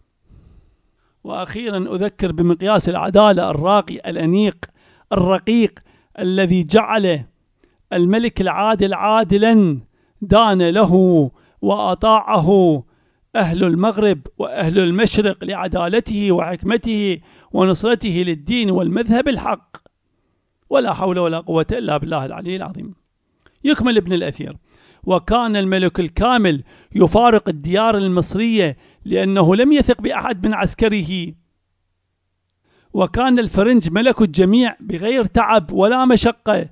وأخيرا أذكر بمقياس العدالة الراقي الأنيق الرقيق الذي جعل الملك العادل عادلا دان له وأطاعه أهل المغرب وأهل المشرق لعدالته وحكمته ونصرته للدين والمذهب الحق. ولا حول ولا قوة إلا بالله العلي العظيم. يكمل ابن الأثير: وكان الملك الكامل يفارق الديار المصرية لأنه لم يثق بأحد من عسكره، وكان الفرنج ملك الجميع بغير تعب ولا مشقة،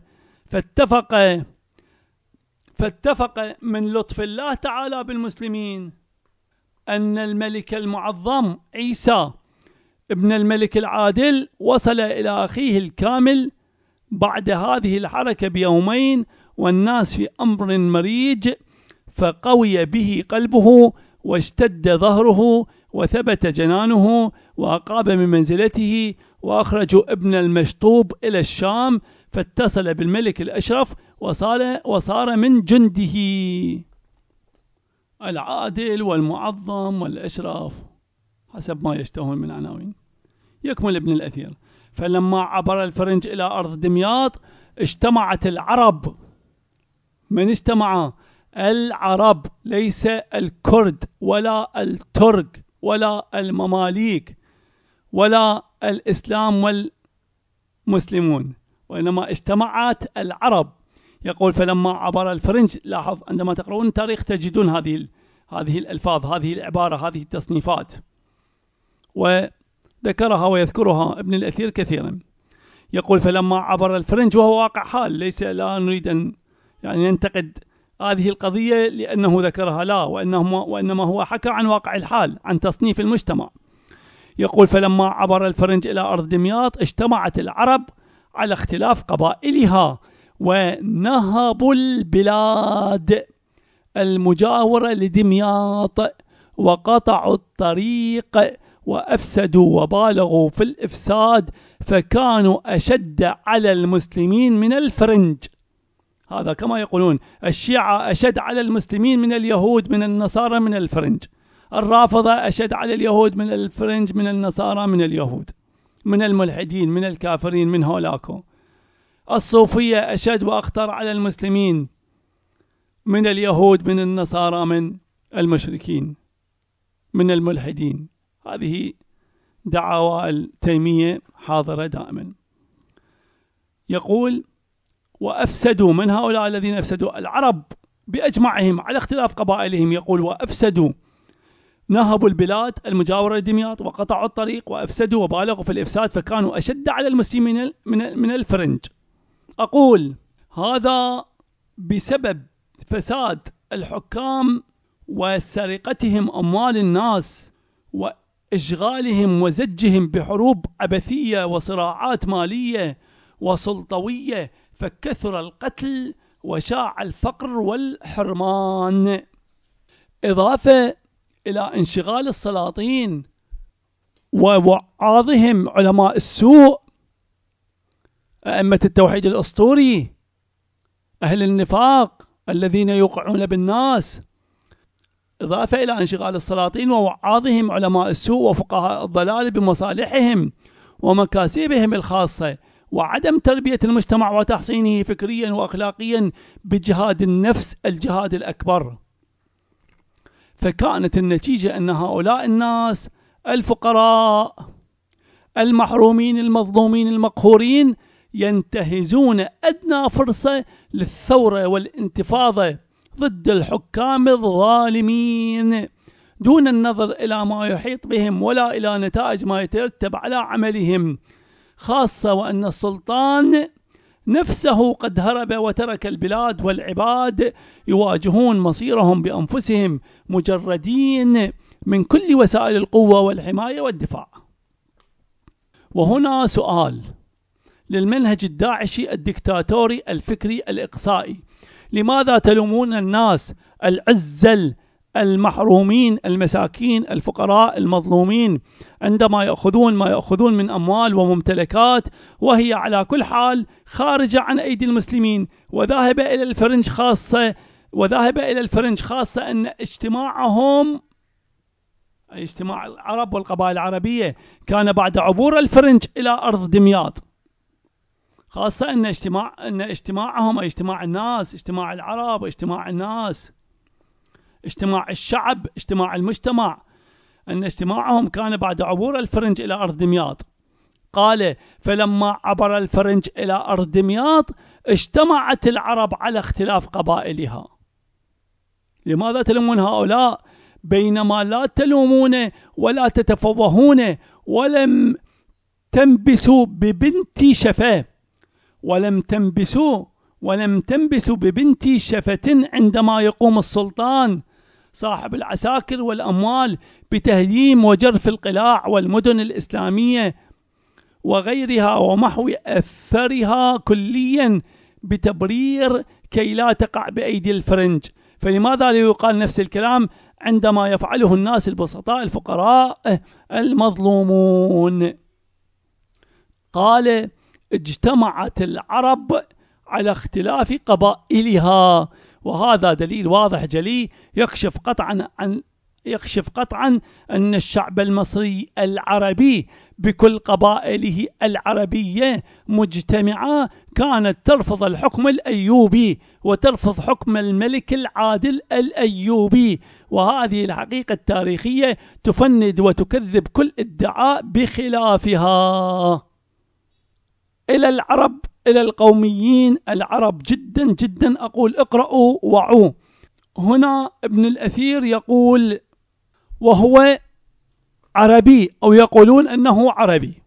فاتفق من لطف الله تعالى بالمسلمين أن الملك المعظم عيسى ابن الملك العادل وصل إلى أخيه الكامل بعد هذه الحركة بيومين والناس في أمر مريج، فقوي به قلبه واشتد ظهره وثبت جنانه وأقاب من منزلته، وأخرجوا ابن المشطوب إلى الشام فاتصل بالملك الأشرف وصار من جنده. العادل والمعظم والأشرف حسب ما يشتهون من عناوين. يكمل ابن الأثير: فلما عبر الفرنج إلى أرض دمياط اجتمعت العرب. من اجتمع؟ العرب، ليس الكرد ولا الترك ولا المماليك ولا الإسلام والمسلمون، وإنما اجتمعت العرب. يقول فلما عبر الفرنج. لاحظ عندما تقرؤون التاريخ تجدون هذه الألفاظ، هذه العبارة، هذه التصنيفات، وذكرها ويذكرها ابن الأثير كثيرا. يقول فلما عبر الفرنج، وهو واقع حال، ليس لا نريد أن يعني ننتقد هذه القضية لأنه ذكرها، لا، وإنما هو حكى عن واقع الحال، عن تصنيف المجتمع. يقول فلما عبر الفرنج إلى أرض دمياط اجتمعت العرب على اختلاف قبائلها ونهبوا البلاد المجاورة لدمياط وقطعوا الطريق وأفسدوا وبالغوا في الإفساد، فكانوا أشد على المسلمين من الفرنج. هذا كما يقولون الشيعة أشد على المسلمين من اليهود، من النصارى، من الفرنج. الرافضة أشد على اليهود من الفرنج، من النصارى، من اليهود، من الملحدين، من الكافرين، من هولاكو. الصوفية أشد وأخطر على المسلمين من اليهود، من النصارى، من المشركين، من الملحدين. هذه دعاوى التيمية حاضرة دائما. يقول وأفسدوا. من هؤلاء الذين أفسدوا؟ العرب بأجمعهم على اختلاف قبائلهم. يقول وأفسدوا، نهبوا البلاد المجاورة لدمياط وقطعوا الطريق وأفسدوا وبالغوا في الإفساد، فكانوا أشد على المسلمين من الفرنج. أقول هذا بسبب فساد الحكام وسرقتهم أموال الناس وإشغالهم وزجهم بحروب عبثية وصراعات مالية وسلطوية، فكثر القتل وشاع الفقر والحرمان، إضافة إلى انشغال السلاطين ووعاظهم علماء السوء، أئمة التوحيد الأسطوري، أهل النفاق الذين يوقعون بالناس. إضافة إلى انشغال السلاطين ووعاظهم علماء السوء وفقهاء الضلال بمصالحهم ومكاسبهم الخاصة، وعدم تربية المجتمع وتحصينه فكريا وأخلاقيا بجهاد النفس، الجهاد الأكبر. فكانت النتيجة أن هؤلاء الناس الفقراء المحرومين المظلومين المقهورين ينتهزون أدنى فرصة للثورة والانتفاضة ضد الحكام الظالمين، دون النظر إلى ما يحيط بهم ولا إلى نتائج ما يترتب على عملهم، خاصة وأن السلطان نفسه قد هرب وترك البلاد والعباد يواجهون مصيرهم بأنفسهم مجردين من كل وسائل القوة والحماية والدفاع. وهنا سؤال للمنهج الداعشي الدكتاتوري الفكري الإقصائي: لماذا تلومون الناس العزل المحرومين المساكين الفقراء المظلومين عندما يأخذون ما يأخذون من أموال وممتلكات وهي على كل حال خارجة عن أيدي المسلمين، وذاهب إلى الفرنج خاصة أن اجتماعهم، أي اجتماع العرب والقبائل العربية، كان بعد عبور الفرنج إلى أرض دمياط، خاصة أن اجتماعهم، أي اجتماع الناس، اجتماع العرب، اجتماع الناس، اجتماع الشعب، اجتماع المجتمع، أن اجتماعهم كان بعد عبور الفرنج إلى أرض دمياط. قال فلما عبر الفرنج إلى أرض دمياط اجتمعت العرب على اختلاف قبائلها. لماذا تلومون هؤلاء بينما لا تلومون ولا تتفوهون ولم تنبسوا ببنت شفاه، ولم تنبسوا ببنت شفة عندما يقوم السلطان صاحب العساكر والأموال بتهديم وجرف القلاع والمدن الإسلامية وغيرها ومحو أثرها كليا بتبرير كي لا تقع بأيدي الفرنج. فلماذا لا يقال نفس الكلام عندما يفعله الناس البسطاء الفقراء المظلومون؟ قال اجتمعت العرب على اختلاف قبائلها، وهذا دليل واضح جلي يكشف قطعا أن الشعب المصري العربي بكل قبائله العربية مجتمعة كانت ترفض الحكم الأيوبي وترفض حكم الملك العادل الأيوبي. وهذه الحقيقة التاريخية تفند وتكذب كل ادعاء بخلافها. إلى العرب، إلى القوميين العرب جدا جدا أقول اقرأوا وعوا. هنا ابن الأثير يقول وهو عربي، أو يقولون أنه عربي.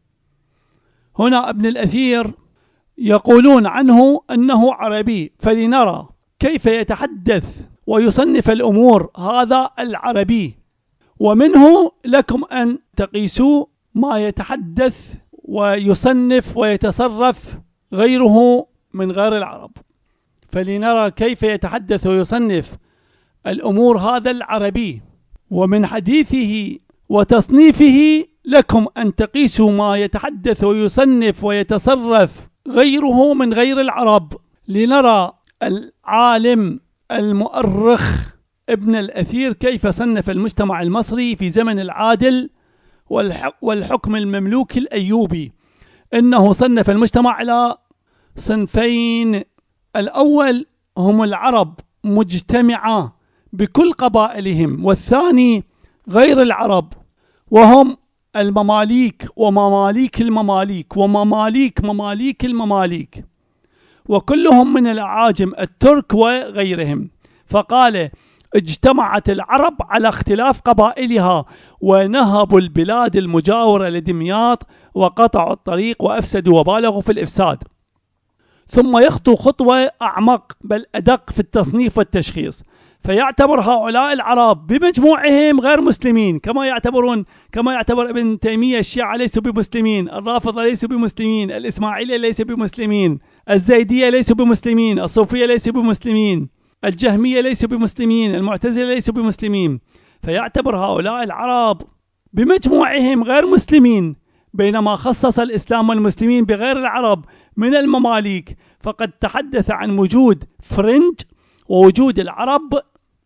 هنا ابن الأثير يقولون عنه أنه عربي، فلنرى كيف يتحدث ويصنف الأمور هذا العربي. ومنه لكم أن تقيسوا ما يتحدث ويصنف ويتصرف غيره من غير العرب. فلنرى كيف يتحدث ويصنف الأمور هذا العربي، ومن حديثه وتصنيفه لكم أن تقيسوا ما يتحدث ويصنف ويتصرف غيره من غير العرب. لنرى العالم المؤرخ ابن الأثير كيف صنف المجتمع المصري في زمن العادل والحكم المملوكي الأيوبي. إنه صنف المجتمع إلى صنفين: الأول هم العرب مجتمعة بكل قبائلهم، والثاني غير العرب وهم المماليك ومماليك المماليك ومماليك مماليك المماليك، وكلهم من الأعاجم الترك وغيرهم. فقال: اجتمعت العرب على اختلاف قبائلها ونهبوا البلاد المجاورة لدمياط وقطعوا الطريق وأفسدوا وبالغوا في الإفساد. ثم يخطو خطوة أعمق بل أدق في التصنيف والتشخيص، فيعتبر هؤلاء العرب بمجموعهم غير مسلمين، كما يعتبر ابن تيمية الشيعة ليسوا بمسلمين، الرافضة ليسوا بمسلمين، الإسماعيلية ليسوا بمسلمين، الزيدية ليسوا بمسلمين، الصوفية ليسوا بمسلمين، الجهمية ليسوا بمسلمين، المعتزلة ليسوا بمسلمين. فيعتبر هؤلاء العرب بمجموعهم غير مسلمين، بينما خصص الإسلام والمسلمين بغير العرب من المماليك. فقد تحدث عن وجود فرنج ووجود العرب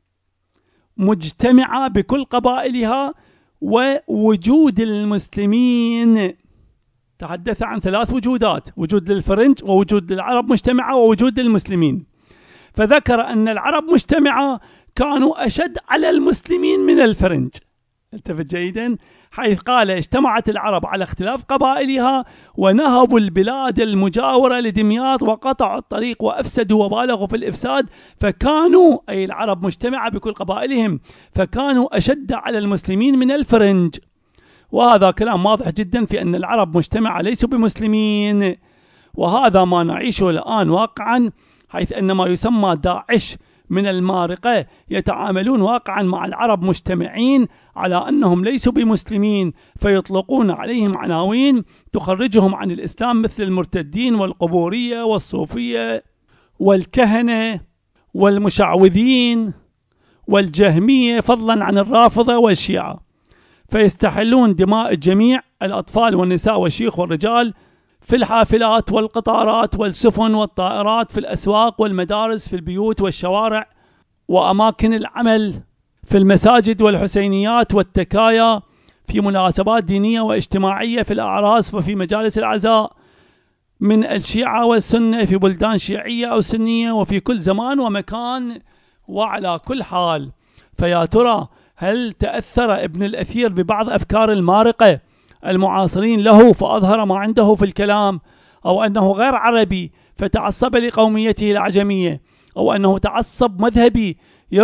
مجتمعة بكل قبائلها ووجود المسلمين. تحدث عن 3 وجودات: وجود للفرنج ووجود للعرب مجتمعة ووجود للمسلمين. فذكر أن العرب مجتمعة كانوا أشد على المسلمين من الفرنج. التفت جيدا، حيث قال: اجتمعت العرب على اختلاف قبائلها ونهبوا البلاد المجاورة لدمياط وقطعوا الطريق وأفسدوا وبالغوا في الإفساد. فكانوا، أي العرب مجتمعة بكل قبائلهم، فكانوا أشد على المسلمين من الفرنج. وهذا كلام واضح جدا في أن العرب مجتمعة ليسوا بمسلمين. وهذا ما نعيشه الآن واقعا، حيث أن ما يسمى داعش من المارقة يتعاملون واقعا مع العرب مجتمعين على أنهم ليسوا بمسلمين، فيطلقون عليهم عناوين تخرجهم عن الإسلام مثل المرتدين والقبورية والصوفية والكهنة والمشعوذين والجهمية، فضلا عن الرافضة والشيعة. فيستحلون دماء الجميع، الأطفال والنساء والشيخ والرجال، في الحافلات والقطارات والسفن والطائرات، في الأسواق والمدارس، في البيوت والشوارع وأماكن العمل، في المساجد والحسينيات والتكايا، في مناسبات دينية واجتماعية، في الأعراس وفي مجالس العزاء، من الشيعة والسنة، في بلدان شيعية أو سنية، وفي كل زمان ومكان وعلى كل حال. فيا ترى هل تأثر ابن الأثير ببعض أفكار المارقة المعاصرين له فأظهر ما عنده في الكلام، أو أنه غير عربي فتعصب لقوميته العجمية، أو أنه تعصب مذهبي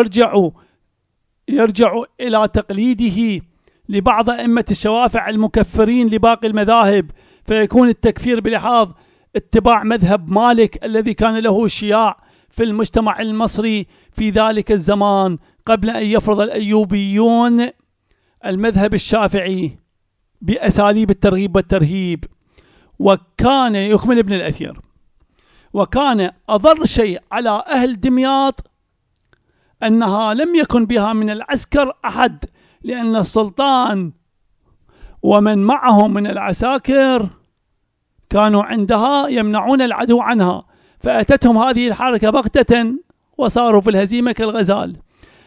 يرجع إلى تقليده لبعض أئمة الشوافع المكفرين لباقي المذاهب، فيكون التكفير بلحاظ اتباع مذهب مالك الذي كان له شياع في المجتمع المصري في ذلك الزمان قبل أن يفرض الأيوبيون المذهب الشافعي بأساليب الترغيب والترهيب. وكان يخمل ابن الأثير، وكان أضر شيء على أهل دمياط أنها لم يكن بها من العسكر أحد، لأن السلطان ومن معه من العساكر كانوا عندها يمنعون العدو عنها، فأتتهم هذه الحركة بغتة وصاروا في الهزيمة كالغزال.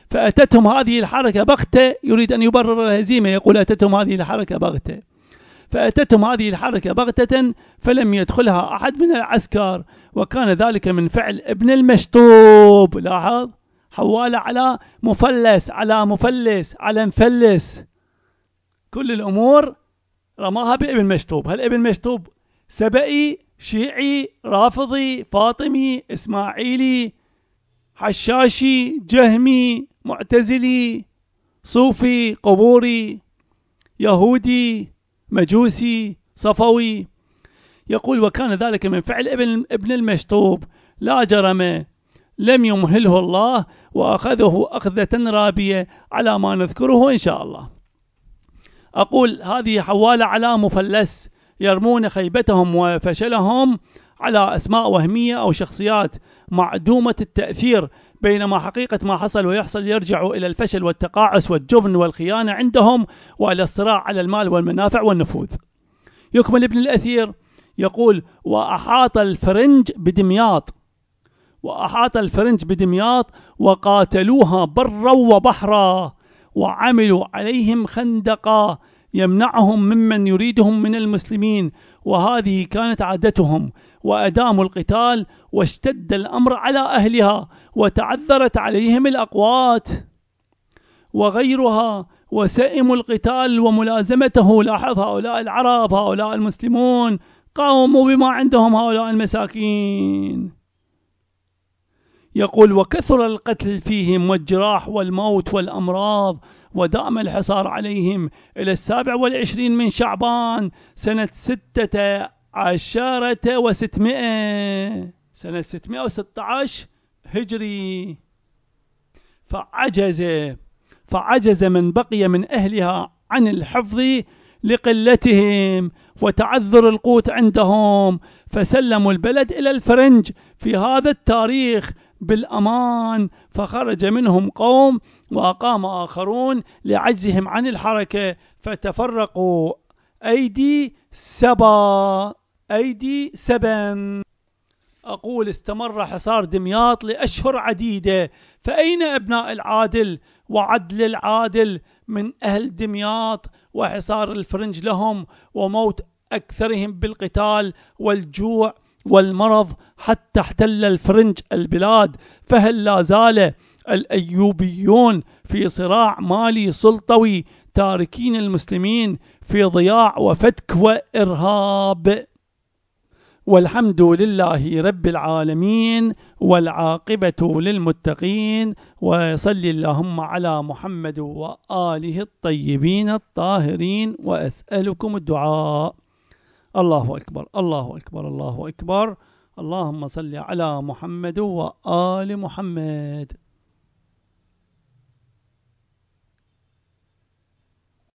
فأتتهم هذه الحركة بغتة، يريد أن يبرر الهزيمة، يقول أتتهم هذه الحركة بغتة. فأتتهم هذه الحركة بغتة فلم يدخلها أحد من العسكر، وكان ذلك من فعل ابن المشطوب. لاحظ، حوالة على مفلس، على مفلس، على مفلس، كل الأمور رماها بابن مشطوب. هل ابن مشطوب سبئي، شيعي، رافضي، فاطمي، إسماعيلي، حشاشي، جهمي، معتزلي، صوفي، قبوري، يهودي، مجوسي، صفوي؟ يقول وكان ذلك من فعل ابن المشطوب، لا جرم لم يمهله الله وأخذه أخذة رابية على ما نذكره إن شاء الله. أقول هذه حوالة على مفلس، يرمون خيبتهم وفشلهم على أسماء وهمية أو شخصيات معدومة التأثير، بينما حقيقة ما حصل ويحصل يرجع إلى الفشل والتقاعس والجبن والخيانة عندهم، وإلى الصراع على المال والمنافع والنفوذ. يكمل ابن الأثير يقول وأحاط الفرنج بدمياط وقاتلوها برا وبحرا، وعملوا عليهم خندقا يمنعهم ممن يريدهم من المسلمين، وهذه كانت عادتهم، وأداموا القتال واشتد الأمر على أهلها، وتعذرت عليهم الأقوات وغيرها، وسئموا القتال وملازمته. لاحظ، هؤلاء العرب، هؤلاء المسلمون قاوموا بما عندهم هؤلاء المساكين. يقول وكثر القتل فيهم والجراح والموت والأمراض، ودام الحصار عليهم إلى 27 من شعبان سنة 16 و600، سنة 616 هجري. فعجز من بقي من أهلها عن الحفظ لقلتهم وتعذر القوت عندهم، فسلموا البلد إلى الفرنج في هذا التاريخ بالأمان، فخرج منهم قوم وأقام آخرون لعجزهم عن الحركة، فتفرقوا أيدي سبا. أقول استمر حصار دمياط لأشهر عديدة، فأين أبناء العادل وعدل العادل من أهل دمياط، وحصار الفرنج لهم وموت أكثرهم بالقتال والجوع والمرض حتى احتل الفرنج البلاد؟ فهل لا زال الأيوبيون في صراع مالي سلطوي تاركين المسلمين في ضياع وفتك وإرهاب؟ والحمد لله رب العالمين، والعاقبة للمتقين، وصل اللهم على محمد وآله الطيبين الطاهرين، وأسألكم الدعاء. الله أكبر، الله أكبر، الله أكبر. اللهم صل على محمد وآل محمد.